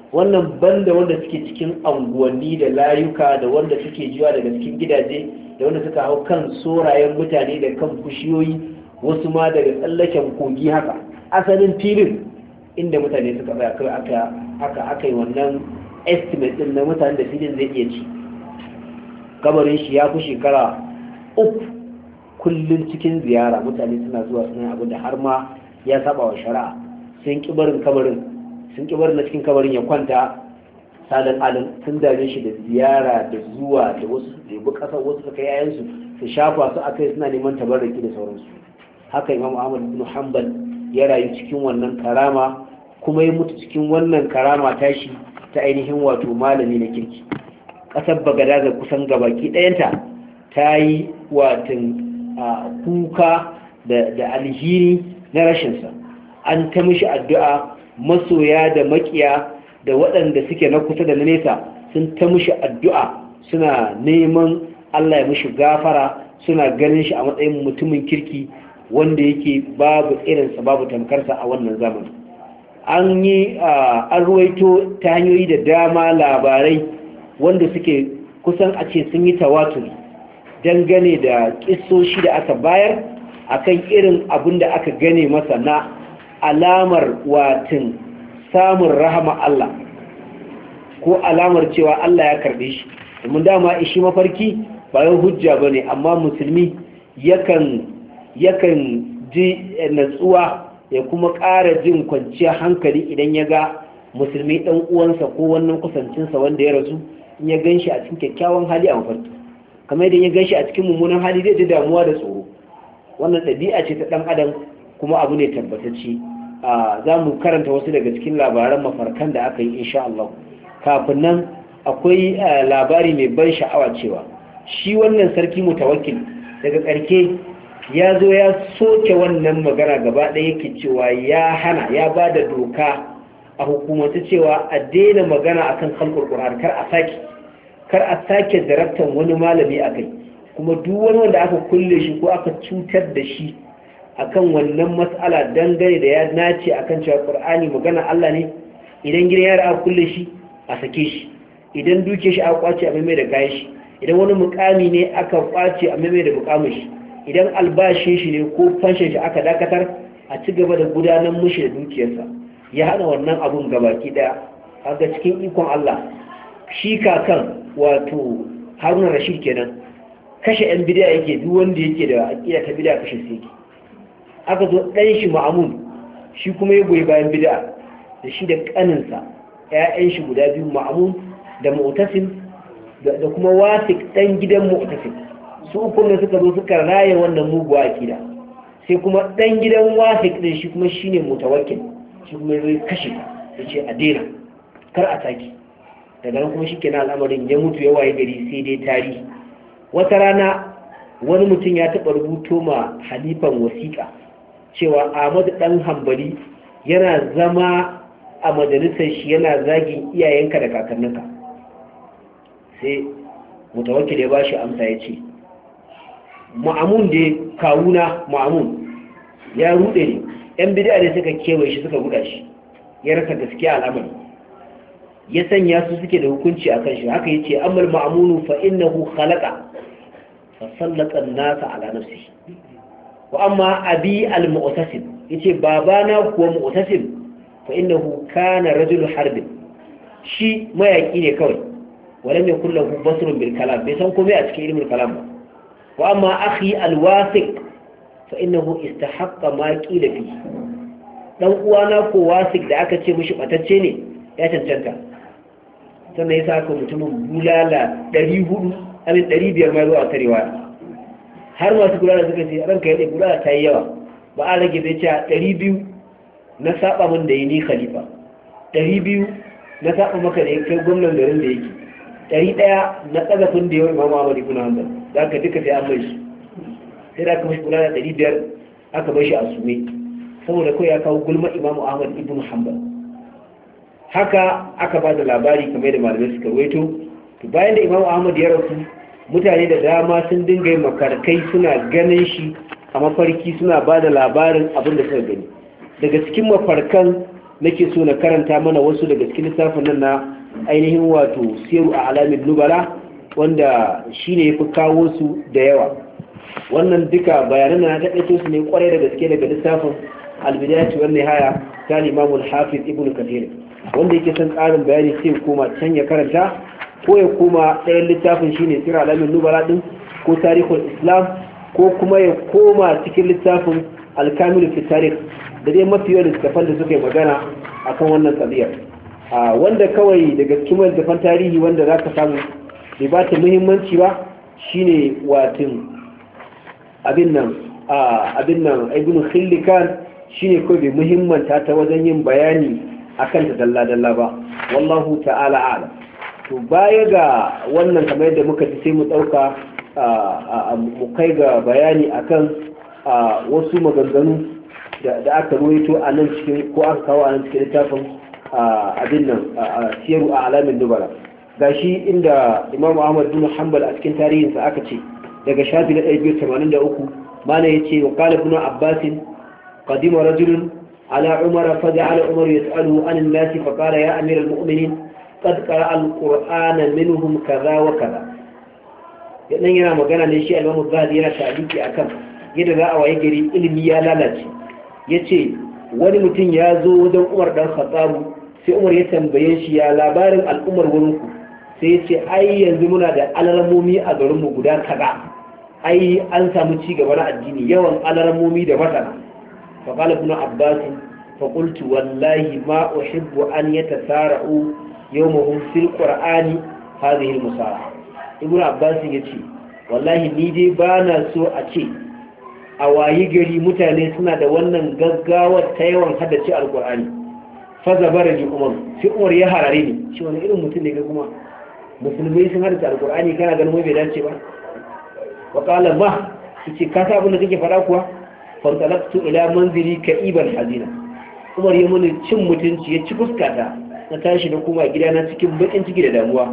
wannan banda wanda suke cikin anguwanni da layuka da wanda suke jiwa daga cikin gidaje da wanda suka hau kan sorayen mutane da kan fushiyoyi wasu ma daga tsallaken kogi haka asalin filin inda mutane suka tsaya kai aka aka aka yi wannan estimate din na mutane da filin zai iya ci. Kabarin shi ya fi shekara uku kullum cikin ziyara mutane suna zuwa suna abu da har ma ya saba wa shari'a. Sun ki barin kabarin sun ki barin na cikin kabarin ya kwanta salin alin sun dame shi da ziyara da zuwa da wasu da bu kasar wasu suka yayansu su shafa su akai suna neman tabarraki da sauransu. Haka Imam Ahmad ibn Hanbal ya rayu cikin wannan karama kuma ya mutu cikin wannan karama tashi ta ainihin wato malami na kirki. Kasar Bagadaza kusan gabaki ɗayanta ta yi watan kuka da alheri na rashinsa. An ta mishi addu'a, masoya da makiya da waɗanda suke na kusa da na nesa sun ta mishi addu'a suna neman Allah ya mishi gafara, suna ganin shi a matsayin mutumin kirki wanda yake babu irinsa babu tamkarsa a wannan zamani. An yi an ruwaito ta hanyoyi da dama labarai wanda suke kusan a ce sun yi tawaturi dangane da kissoshi da aka bayar akan irin abin da aka gane masa na alamar watin samun rahama Allah ko alamar cewa Allah ya karbe shi. Domin dama ishi mafarki ba yau hujja bane, amma musulmi yakan yakan ji natsuwa ya kuma ƙara jin kwanciyar hankali idan ya ga musulmi ɗan uwansa ko wannan kusancinsa wanda ya rasu, in ya ganshi a cikin kyakkyawan hali a mafarki. Kamar idan ya ganshi a cikin mummunan hali zai ji damuwa da tsoro. Wannan ɗabi'a ce ta ɗan adam kuma abu ne tabbatacce. Za mu karanta wasu daga cikin labaran mafarkan da aka yi insha Allah. Kafin nan akwai labari mai ban sha'awa cewa shi wannan sarki mutawakkil daga ƙarke ya zo ya soke wannan magana gaba ɗaya yake cewa ya hana ya ba da doka a hukumance cewa a daina magana akan khalqul Qur'an, kar a sake kar a sake darabtan wani malami akai, kuma duk wani wanda aka kulle shi ko aka cutar da shi akan wannan mas'ala dangane da ya nace akan cewa Qur'ani magana Allah ne, idan gidan yara aka kulle shi a sake shi, idan duke shi aka kwace a maimai da kayan shi, idan wani mukami ne aka kwace a maimai da mukamin shi, idan albashin shi ne ko fanshin shi aka dakatar a ci gaba da gudanar mushi da dukiyarsa. Ya hana wannan abun gabaki daya. Kaga cikin ikon Allah shi kakan wato Haruna Rashid kenan kashe yan bid'a yake, duk wanda yake da aqida ta bid'a kashe sai yake. Aka zo dan shi Ma'mun shi kuma ya goyi bayan bid'a da shi da kaninsa ƴaƴan shi guda biyu Ma'mun da Mu'tasim da kuma Wasiq dan gidan Mu'tasim. Su uku ne suka zo suka raye wannan muguwa aqida. Sai kuma dan gidan Wasiq din shi kuma shine Mutawakkil, shi kuma zai kashe ya ce a daina kar a taki. Daga nan kuma shi kenan al'amarin ya mutu ya waye gari sai dai tarihi. Wata rana wani mutum ya taɓa rubuto ma halifan wasiƙa cewa Ahmadu ɗan Hanbali yana zama a majalisar shi yana zagin iyayenka da kakanninka. Sai Mutawakkil ya bashi amsa ya ce Ma'amun da kawuna Ma'amun ya rude ne, yan bid'a da suka kewaye shi suka guda shi, ya rasa gaskiya al'amari, ya sanya su suke da hukunci akan shi. Haka yace amal ma'munu fa innahu khalaqa fa sallata an-nasa ala nafsihi wa amma abi al-mu'tasim yace babana kuwa mu'tasim fa innahu kana rajul harb, shi mayaki ne kawai, walam yakul lahu basrun bil kalam, bai san komai a cikin ilmin kalam ba. wa amma akhi al-wasiq fa innahu istahaqqa ma qila fi, dan uwana ko wasiq da aka ce mishi batacce ne ya cancanta. Sannan yasa aka mutumin bulala ɗari hudu alin ɗari biyar mai zuwa tarewa, har masu bulala suka ce ranka yadda bulala ta yi yawa, ba a rage bai ce ɗari biyu na saba min da yi ni khalifa, ɗari biyu na saba maka da ya kai gwamnan garin da yake, ɗari ɗaya na ƙazafin da yawan Imam Ahmad ibn Hanbal, za ka duka sai an mai su. Sai da aka mashi bulala ɗari biyar aka bai shi a sume saboda kawai ya kawo gulma Imam Ahmad ibn Hanbal. Haka aka ba da labari kamar da malamai suka rawaito. To bayan da Imam Ahmad ya rasu, mutane da dama sun dinga yin makarkai suna ganin shi a mafarki, suna ba da labarin abin da suka gani. Daga cikin mafarkan nake so na karanta mana wasu daga cikin littafin nan na ainihin wato siru a alamin nubala wanda shine yafi kawo su da yawa. wannan duka bayanan na taƙaito su ne kwarai da gaske daga littafin al-bidayatu wan nihaya ta Imam al-Hafiz Ibn Kathir. wanda yake son ƙarin bayani sai koma can ya karanta ko ya koma ɗayan littafin shine siru alamin nubala din ko tarihul islam ko kuma ya koma cikin littafin al-kamil fi tarikh da dai mafi yawan littafan da suka yi magana akan wannan qadiyar. wanda kawai daga cikin littafan tarihi wanda zaka samu bai ba ta muhimmanci ba shine watin abin nan abin nan ibn khillikan shine kawai bai muhimmanta ta wajen yin bayani akan ta dalla dalla ba, wallahu ta'ala a'lam. to baya ga wannan kamar yadda muka ji sai mu dauka mu kai ga bayani akan wasu maganganu da aka ruwaito a nan cikin ko aka kawo a nan cikin littafin abin nan siyaru a alamin nubala. gashi inda Imam Ahmad bin Hanbal a cikin tarihinsa aka ce daga shafi na ɗari biyu da tamanin da uku mana yace wa qala ibn Abbas qadima rajulun ala Umar fa ja'ala Umar yas'aluhu an an-nas fa qala ya amir al-mu'minin qad qara'a al-qur'ana minhum kaza wa kaza. nan yana magana ne shi Imam Zahabi yana ta'aliki akan yadda za a waye gari ilimi ya lalace. yace wani mutum ya zo wajen Umar dan Khattab sai Umar ya tambaye shi ya labarin al'ummar wurin ku sai ya ce ai yanzu muna da alarmomi a garinmu guda kaza, ai an samu ci gaba na addini yawan alarmomi da masana. fa qala ibn Abbas fa qultu wallahi ma uhibbu an yatasara'u yawmahum fil qur'ani hadhihi al-musara'a. ibn Abbas yace wallahi ni dai bana so a ce a wayi gari mutane suna da wannan gaggawar ta yawan haddace alqur'ani. fa zabara ni Umar sai Umar ya harare ni shi wani irin mutum ne ga kuma musulmai sun haddace alqur'ani kana ganin wai bai dace ba. wa qala ma yace ka sa abin da kake fada kuwa fa talaqtu ila manzili ka'iban hazina. Umar ya muni cin mutunci ya ci fuskata na tashi da kuma gidana cikin bakin ciki da damuwa.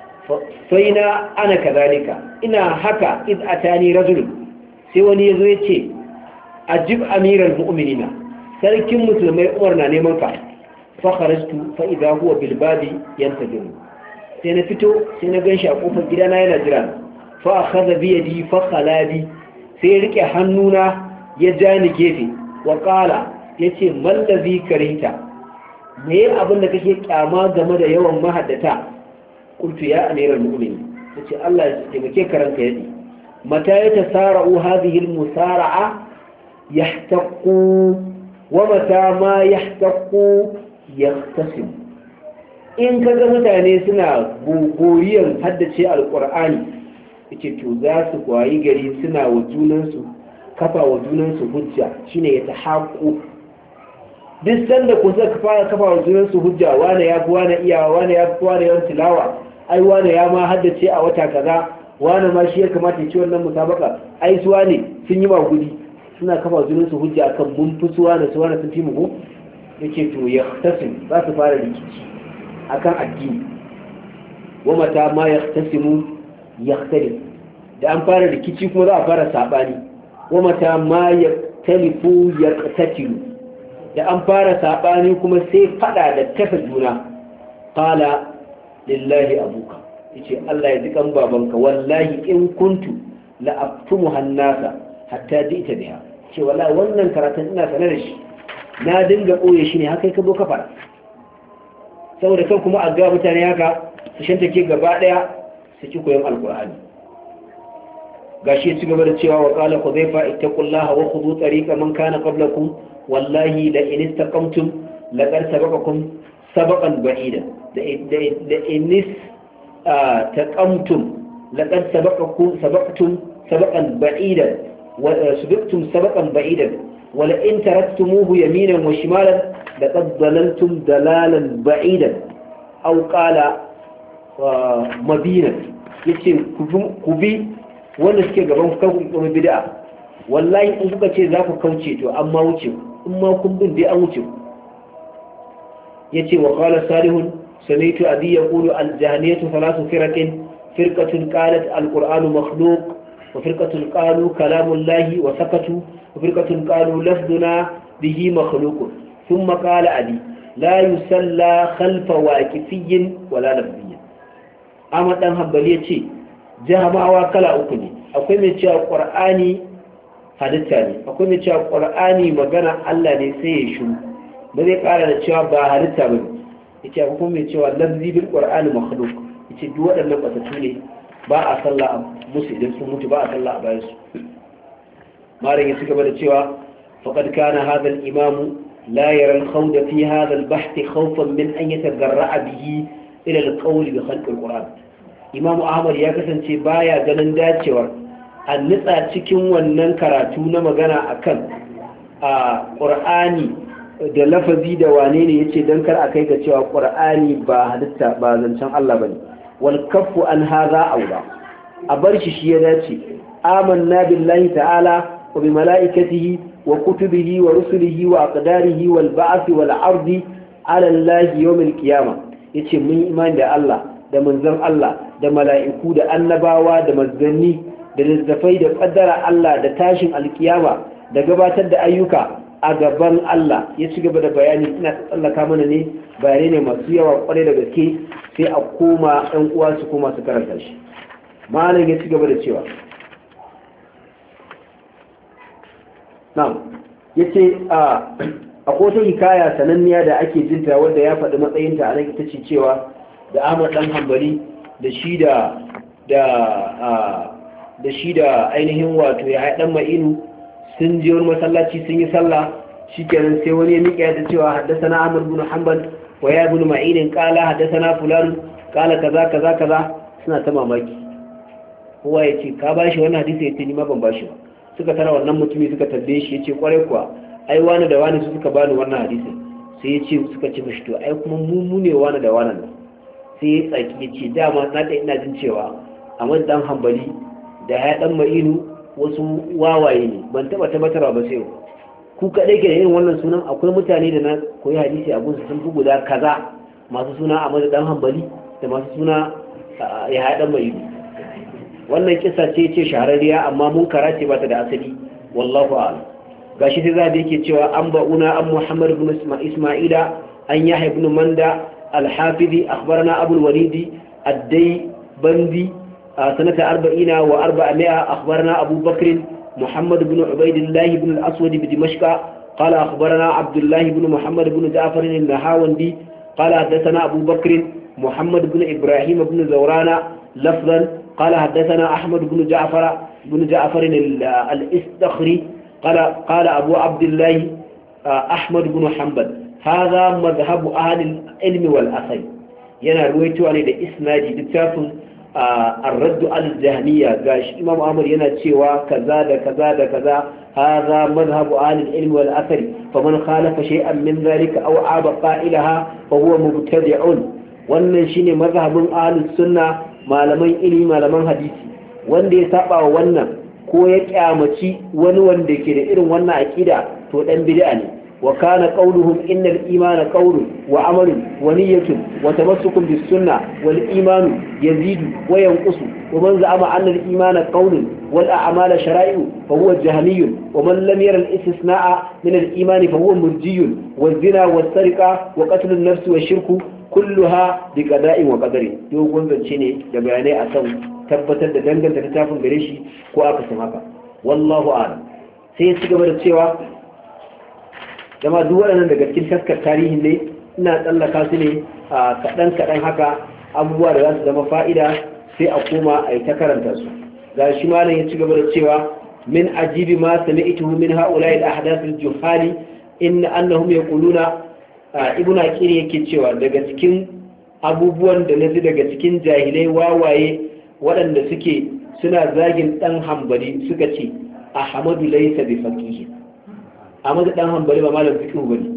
fa ina ana kazalika ina haka id atani rajul sai wani yazo yace ajib amiral mu'minina sarkin musulmai Umar na neman ka. fa kharajtu fa idha huwa bil babi yantajir sai na fito sai na ganshi a kofar gidana yana jira. fa akhadha bi yadi fa khaladi sai ya rike hannuna ya jani gefe wa qala yace man ladhi karita me abin da kake kyama game da yawan mahaddata. qultu ya amiral mu'minin yace Allah ya taimake karanka yadi mata yatasara'u hadhihi al musara'a yahtaqu wa mata ma yahtaqu yaktasim. in kaga mutane suna gogoriyar haddace alqur'ani yace to za su kwayi gari suna wa junansu kafa wa junansu hujja shine ya tahaqu. duk sanda ku suka fara kafa wa junansu hujja wane ya fi wane iyawa wane ya fi wane yawan tilawa ai wane ya ma haddace a wata kaza wane ma shi ya kamata ya ci wannan musabaka ai su wane sun yi magudi suna kafa wa junansu hujja akan mun fi su wane su wane sun fi mu ko yake to ya tasim za su fara rikici akan addini. wa mata ma yahtasimu yakhtalif da an fara rikici kuma za a fara sabani. wa mata ma yaktalifu yaqtatilu da an fara sabani kuma sai fada da tafa juna. qala lillahi abuka yace Allah ya dukan babanka wallahi in kuntu la aftumu hannasa hatta ji'ta biha ce wallahi wannan karatun ina sanar da shi na dinga ɓoye shi ne haka ka zo ka fara saboda kan kuma a ga mutane haka su shanta ke gaba ɗaya su ci koyon alkur'ani. gashi ya ci gaba da cewa wa qala khudhayfa ittaqullaha wa khudhu tariqa man kana qablakum wallahi la in istaqamtum laqad sabaqakum sabaqan ba'ida da in taqamtum laqad sabaqakum sabaqtum sabaqan ba'ida wa sabaqtum sabaqan ba'ida ولئن تركتموه يمينا وشمالا لقد ضللتم ضلالا بعيدا أو قال مبينا yace ku bi wanda suke gaban ku kan kuma bid'a wallahi in kuka ce za ku kauce to amma wuce in ma kun bin dai an wuce yace wa qala salihun sami'tu abi yaqulu al-jahniyatu thalathu firaqin firqatun qalat al-qur'anu makhluq wa firqatun qalu kalamullahi wa sakatu وفرقة قالوا لفظنا به مخلوق ثم قال أبي la yusalla khalfa waqifiyyin wala nabiyyin. Ahmad dan Hanbali yace jahamawa kala uku ne, akwai mai cewa Qur'ani halitta ne, akwai mai cewa Qur'ani magana Allah ne sai ya shu ba zai kara da cewa ba halitta ba. yace akwai mai cewa lafzi bil Qur'ani makhluq, yace duk waɗannan batatu ne ba a sallah musu idan sun mutu ba a sallah a bayan su. malam ya ci gaba da cewa faqad kana hadha al-imam la yara al-khawd fi hadha al-bahth khawfan min an yatagarra'a bihi ila al-qawl bi khalq al-Qur'an. Imam Ahmad ya kasance baya ganin dacewar a nitsa cikin wannan karatu na magana akan a Qur'ani da lafazi da wane ne yace dan kar a kai ga cewa Qur'ani ba halitta ba zancen Allah bane. wal kaffu an hadha aula, a bar shi shi ya dace. amanna billahi ta'ala wa bi malaikatihi wa kutubihi wa rusulihi wa aqdarihi wal ba'th wal 'ardi 'ala Allah yawm al qiyamah. yace mun imani da Allah da manzon Allah da mala'iku da annabawa da manzanni da littafai da kaddara Allah da tashin alkiyama da gabatar da ayyuka a gaban Allah. ya ci gaba da bayani, ina tsallaka mana ne bayanai ne masu yawa kwarai da gaske, sai a koma ɗan uwa su koma su karanta shi. malam ya ci gaba da cewa na'am yace a akwai wata hikaya sananniya da ake jinta wanda ya faɗi matsayinta a nan ita ce cewa da Ahmad dan Hanbali da shi da da da shi da ainihin wato ya dan Ma'inu sun je wani masallaci sun yi sallah, shikenan sai wani ya miƙa da cewa haddathana Ahmad ibn Hanbal wa ya ibn Ma'in qala haddathana fulan qala kaza kaza kaza. suna ta mamaki, kowa ya ce ka bashi wannan hadisi, ya ce ni ma ban bashi ba. suka tara wannan mutumi suka tambaye shi, ya ce kwarai kuwa ai wani da wani su suka bani wannan hadisi. sai ya ce suka ce mishi to ai kuma mu mu ne wani da wani nan. sai ya tsaki ya ce dama na da ina jin cewa Ahmad dan Hanbali da ya dan Ma'inu wasu wawaye ne, ban taba tabbatarwa ba sai ku kadai ke da irin wannan sunan. akwai mutane da na koyi hadisi a gunsu sun fi guda kaza masu suna Ahmad dan Hanbali da masu suna ya dan Ma'inu. wannan kisa ce ce shahararriya amma mun karace ba ta da asali, wallahu a'lam. gashi sai zabi yake cewa an ba'una an Muhammad ibn Isma'ila an Yahya ibn Manda al-Hafizi akhbarana Abu al-Walid ad-Daybandi sanata arba'ina wa arba'ami'a akhbarana Abu Bakr Muhammad ibn Ubaydillah ibn al-Aswad bi Dimashq qala akhbarana Abdullah ibn Muhammad ibn Ja'far al-Nahawandi qala hadathana Abu Bakr Muhammad ibn Ibrahim ibn Zawrana lafzan qala hadathana Ahmad ibn Ja'far ibn Ja'far al-Istakhri قال قال أبو عبد الله أحمد بن حنبل هذا مذهب أهل العلم والأثر. yana ruwaito ne da isnadi littafin ar-radd al-jahmiyya. gashi Imam Ahmad yana cewa kaza da kaza da kaza hadha madhhabu ahli al-ilm wal athar faman khalafa shay'an min dhalika aw aba qa'ilaha fa huwa mubtadi'un. wannan shine mazhabin ahli sunna, malaman ilimi malaman hadisi. wanda ya saba wa wannan ko ya kyamaci wani wanda ke da irin wannan aqida to dan bid'a ne. wa kana qawluhum innal imana qawlun wa amalun wa niyyatun wa tamassukun bis sunnah wal imanu yazidu wa yanqusu wa man za'ama anna al imana qawlun wal a'malu shara'i'u fa huwa jahmiyyun wa man lam yara al istisna'a min al iman fa huwa murjiyyun wa zina wa sariqa wa qatl an nafs wa shirku kulluha bi qada'in wa qadari. dogon zance ne da bayanai akan tabbatar da danganta littafin gare shi ko aka san haka, wallahu a'lam. sai ya ci gaba da cewa jama'a duk waɗannan daga cikin taskar tarihin ne, ina tsallaka su ne a kaɗan kaɗan haka, abubuwa da za su zama fa'ida sai a koma a yi ta karanta su. ga shi malam ya ci gaba da cewa min ajibi ma sami'tuhu min ha'ula'i al-ahdath al-juhali in annahum yaquluna ibnu aqil yake cewa daga cikin abubuwan da naji daga cikin jahilai wawaye waɗanda suke suna zagin ɗan Hanbali suka ce Ahmadu laysa bi faqih. Ahmadu ɗan Hanbali ba malam fiqh bane,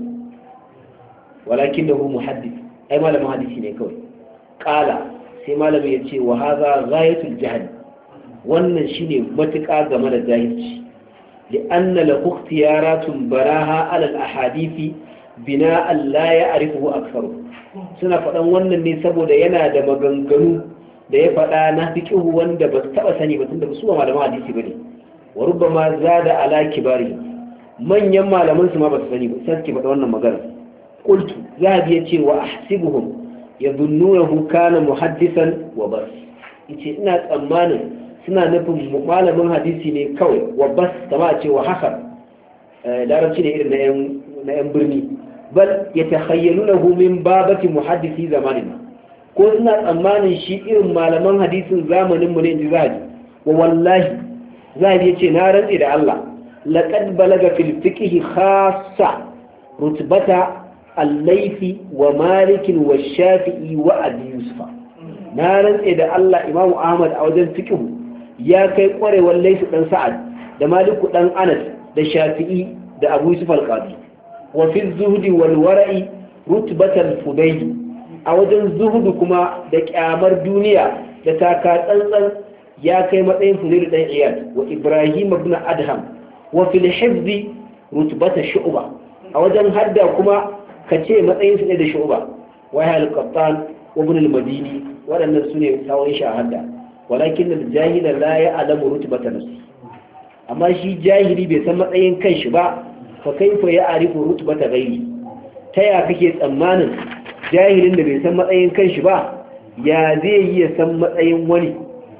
walakinahu muhaddith, ai malamin hadisi ne kawai. Qala sai malami ya ce wa hadha ghayatul jahl, wannan shine matuƙa game da jahilci. li anna lahu ikhtiyaratun baraha ala al ahadithi bina'an la ya'rifuhu aktharu. suna faɗan wannan ne saboda yana da maganganu da ya faɗa na fiqhu wanda ba su taɓa sani ba tunda su ba malaman hadisi bane. wa rubbama zada ala kibari, manyan malaman su ma ba su sani ba sai suke faɗa wannan magana. qultu zahabi yace wa ahsibuhum yadhunnuhu kana muhaddisan wa bas yace ina tsammanin suna nufin malamin hadisi ne kawai wa bas kama ce wa hasan larabci ne irin na yan na yan birni bal yatakhayyalunahu min babati muhaddisi zamanina ko suna tsammanin shi irin malaman hadisin zamanin mu ne inji zahabi wa wallahi zahabi yace na rantsi da Allah laqad balaga fil fiqh khassa rutbata al-laythi wa malik wa shafi'i wa abi yusuf na rantsi da Allah imamu ahmad a wajen fiqh ya kai kwarewar laythi dan sa'ad da maliku dan anas da shafi'i da abu yusuf al-qadi wa fi zuhdi wal wara'i rutbata al-fudayl a wajen zuhudu kuma da kyamar duniya da taka tsantsan ya kai matsayin fudayl dan iyad wa ibrahim ibn adham wa fil hifzi rutbata shu'ba a wajen hadda kuma kace matsayin su ne da shu'ba wa hal qattan wa ibn al-madini wadannan sune sawon shi a hadda walakin al-jahil la ya'lamu rutbata nafsi amma shi jahili bai san matsayin kanshi ba fa kaifa ya'rifu rutbata ghairi taya kake tsammanin jahilin da bai san matsayin kanshi ba ya zai yi ya san matsayin wani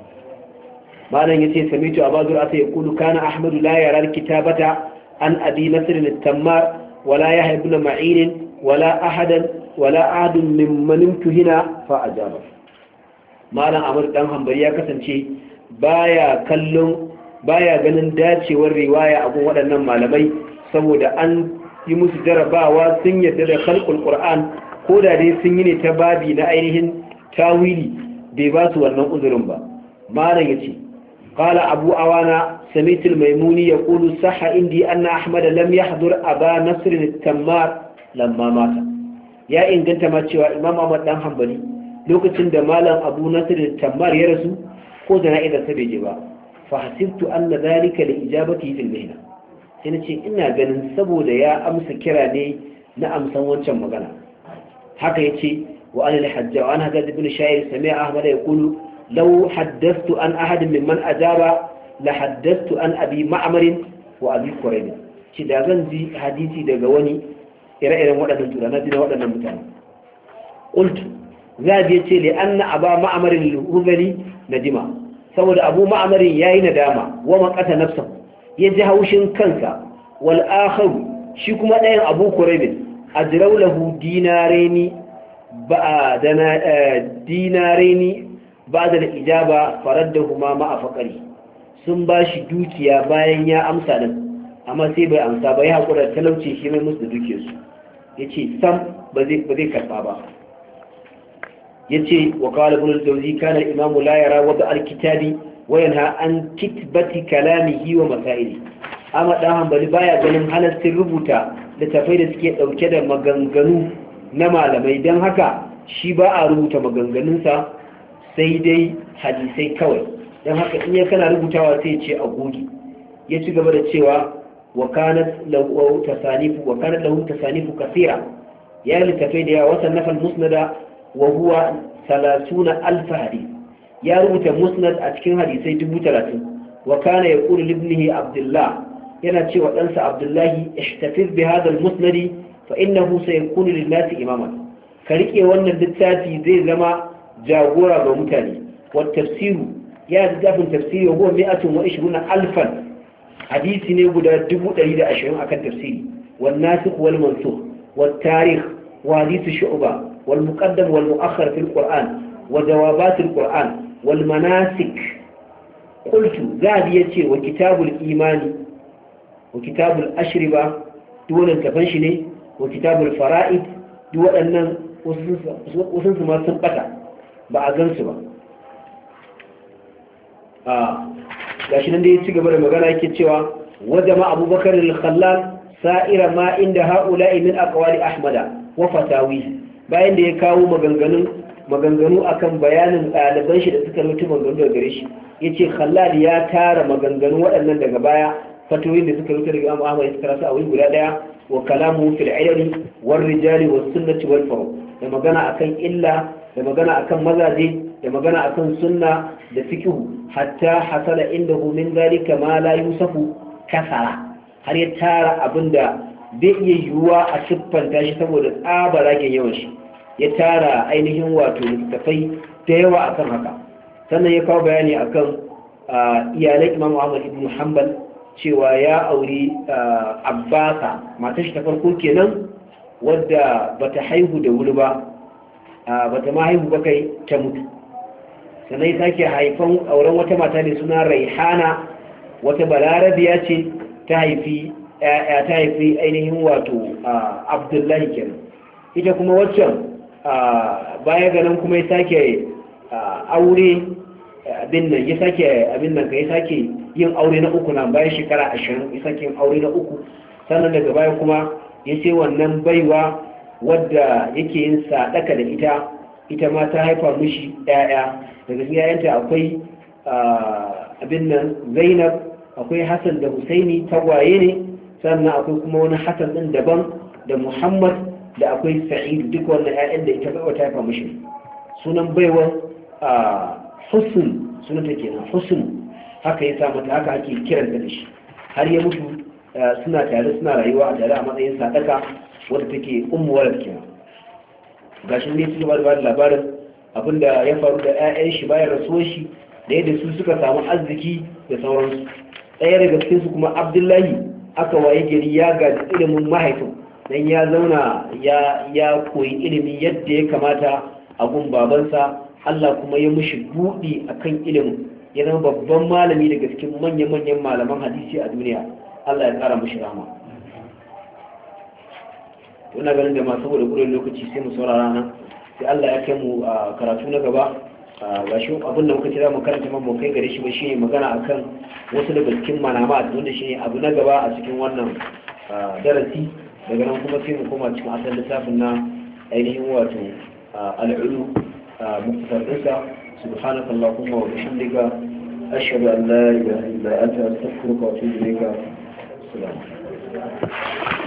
malam yace samitu abadur ata yaqulu kana ahmadu la yara alkitabata an abi nasr al-tammar wala yahya ibn ma'in wala ahadan wala ahadun mimman imtuhina fa ajaba malam amr dan hanbali ya kasance baya kallon baya ganin dacewar riwaya abun waɗannan malamai saboda an yi musu jarabawa sun yadda da khalqul qur'an ko da dai sun yi ne ta babi na ainihin tawili bai ba su wannan uzurin ba malam yace قال أبو أوانا سميت الميموني يقول صح عندي أن أحمد لم يحضر أبا نصر التمار لما مات يا إن كنت ما تشوى إمام أحمد دان حنبلي لو كنت مالا أبو نصر التمار يرسو خذنا إذا سبيجي با فحسبت أن ذلك لإجابته في المهنة سنتي إنا ganin saboda ya amsa kira ne na amsan wancan magana haka yace wa an al-hajj wa an hadad ibn sha'ir sami'a ahmad yaqulu لو حدثت عن أحد ممن أجاب لحدثت عن أبي معمر وأبي قريب كذا زنزي حديثي دغوني إرى-إرى waɗannan turana dina waɗannan mutane قلت ذاب yace لأن أبا معمر الهذلي ندما saboda Abu Ma'mar yayi nadama wa maqata nafsuhu yaji haushin kansa wal akhar shi kuma ɗayan Abu Quraib ajraw lahu dinaraini ba dana dinaraini ba da ijaba faraddahuma ma afqari sun bashi dukiya bayan ya amsa din amma sai bai amsa ba ya hakura talauci shi mai musu dukiyar su yace sam ba zai ba zai karba ba yace wa qala ibn al-jawzi kana al-imam la yara wada al-kitabi wa yanha an kitbati kalamihi wa masaili amma dan hanbali baya ganin halaccin rubuta littafai da suke dauke da maganganu na malamai dan haka shi ba a rubuta maganganunsa sai dai hadisai kawai don haka in ya kana rubutawa sai ce a goge ya ci gaba da cewa wa kanat lahu tasanifu wa kanat lahu tasanifu kaseera ya littafai da yawa wasan nafal musnada wa huwa thalathuna alf hadith ya rubuta musnad a cikin hadisai dubu talatin wa kana yaqulu li ibnihi abdullah yana cewa ɗansa abdullahi ihtafiz bi hadha al-musnad fa innahu sayakunu lin-nasi imaman ka rike wannan littafi zai zama jagora ga mutane wa tafsiru ya zafin tafsiri wa huwa mi'atun wa ishruna alfan hadisi ne guda dubu ɗari da ashirin akan tafsiri wan nasikh wal mansukh wat tarikh wa hadith shu'ba wal muqaddam wal mu'akhkhar fil qur'an wa jawabat al qur'an wal manasik qultu zabi yace wa kitabul imani wa kitabul ashriba duk wannan tafan shi ne wa kitabul fara'id duk waɗannan wasu su ma sun bata ba a gansu ba a gashi nan da ya ci gaba da magana yake cewa wajama abubakar al-khallal sa'ira ma inda ha'ula'i min aqwali ahmada wa fatawi bayan da ya kawo maganganun maganganu akan bayanin ɗaliban shi da suka rubuta maganganu daga gare shi yace khallal ya tara maganganu waɗannan daga baya fatoyin da suka rubuta daga Imam Ahmad ya tsara su a wuri guda daya wa kalamu fil ilmi war rijali was sunnati wal furu da magana akan illa da magana akan mazaje da magana akan sunna da fiqhu hatta hasala indahu min zalika ma la yusafu kasara har ya tara abinda bai iya yiwuwa a siffanta shi saboda tsabaragen yawan shi ya tara ainihin wato littattafai da yawa akan haka. Sannan ya kawo bayani akan iyalan Imam Ahmad ibn Hanbal cewa ya auri Abbasa, matar shi ta farko kenan, wadda bata haihu da wuri ba, bata ma haihu ba kai ta mutu. Sannan ya sake haifan auren wata mata ne suna Raihana, wata balarabiya ce ta haifi ta haifi ainihin wato Abdullahi kenan. Ita kuma waccan baya ganin kuma ya sake aure abin nan ya sake abin nan ka ya sake yin aure na uku na bayan shekara ashirin ya sake yin aure na uku. Sannan daga baya kuma ya ce wannan baiwa wadda yake yin sadaka da ita ita ma ta haifa mishi ɗaya. Daga cikin yayanta akwai abin nan Zainab, akwai Hassan da Husaini tagwaye ne, sannan akwai kuma wani Hassan din daban da Muhammad, da akwai Sa'id, duk wannan ƴaƴan da ita baiwa ta haifa mishi. Sunan baiwa Husn, sunan ta kenan Husn, haka ya sa mata, haka ake kiranta da shi har ya mutu. Suna tare suna rayuwa a tare a matsayin sadaka wadda take ummu walad kenan. Gashin ne su ba da labarin abinda ya faru da ƴaƴan shi bayan rasuwar shi da yadda su suka samu arziki da sauransu. Ɗaya daga cikin su kuma Abdullahi aka waye gari ya gaji ilimin mahaifin, dan ya zauna ya ya koyi ilimi yadda ya kamata a gun babansa. Allah kuma ya mushi buɗi akan ilimin, ya zama babban malami daga cikin manyan-manyan malaman hadisi a duniya. Allah ya ƙara mushi rahama. Ina ganin da masu saboda gudun lokaci sai mu saurara nan, sai Allah ya kai mu a karatu na gaba. Ga shi abin da muka ce za mu karanta mu kai gare shi ba shi ne magana akan wasu daga cikin manama, wanda shi ne abu na gaba a cikin wannan darasi. Daga nan kuma sai mu koma cikin asalin littafin na ainihin wato al'ulu muktasar ɗinsa. subhanakallahumma wa bihamdika ashhadu an la ilaha illa anta astaghfiruka wa atubu ilayka. السلام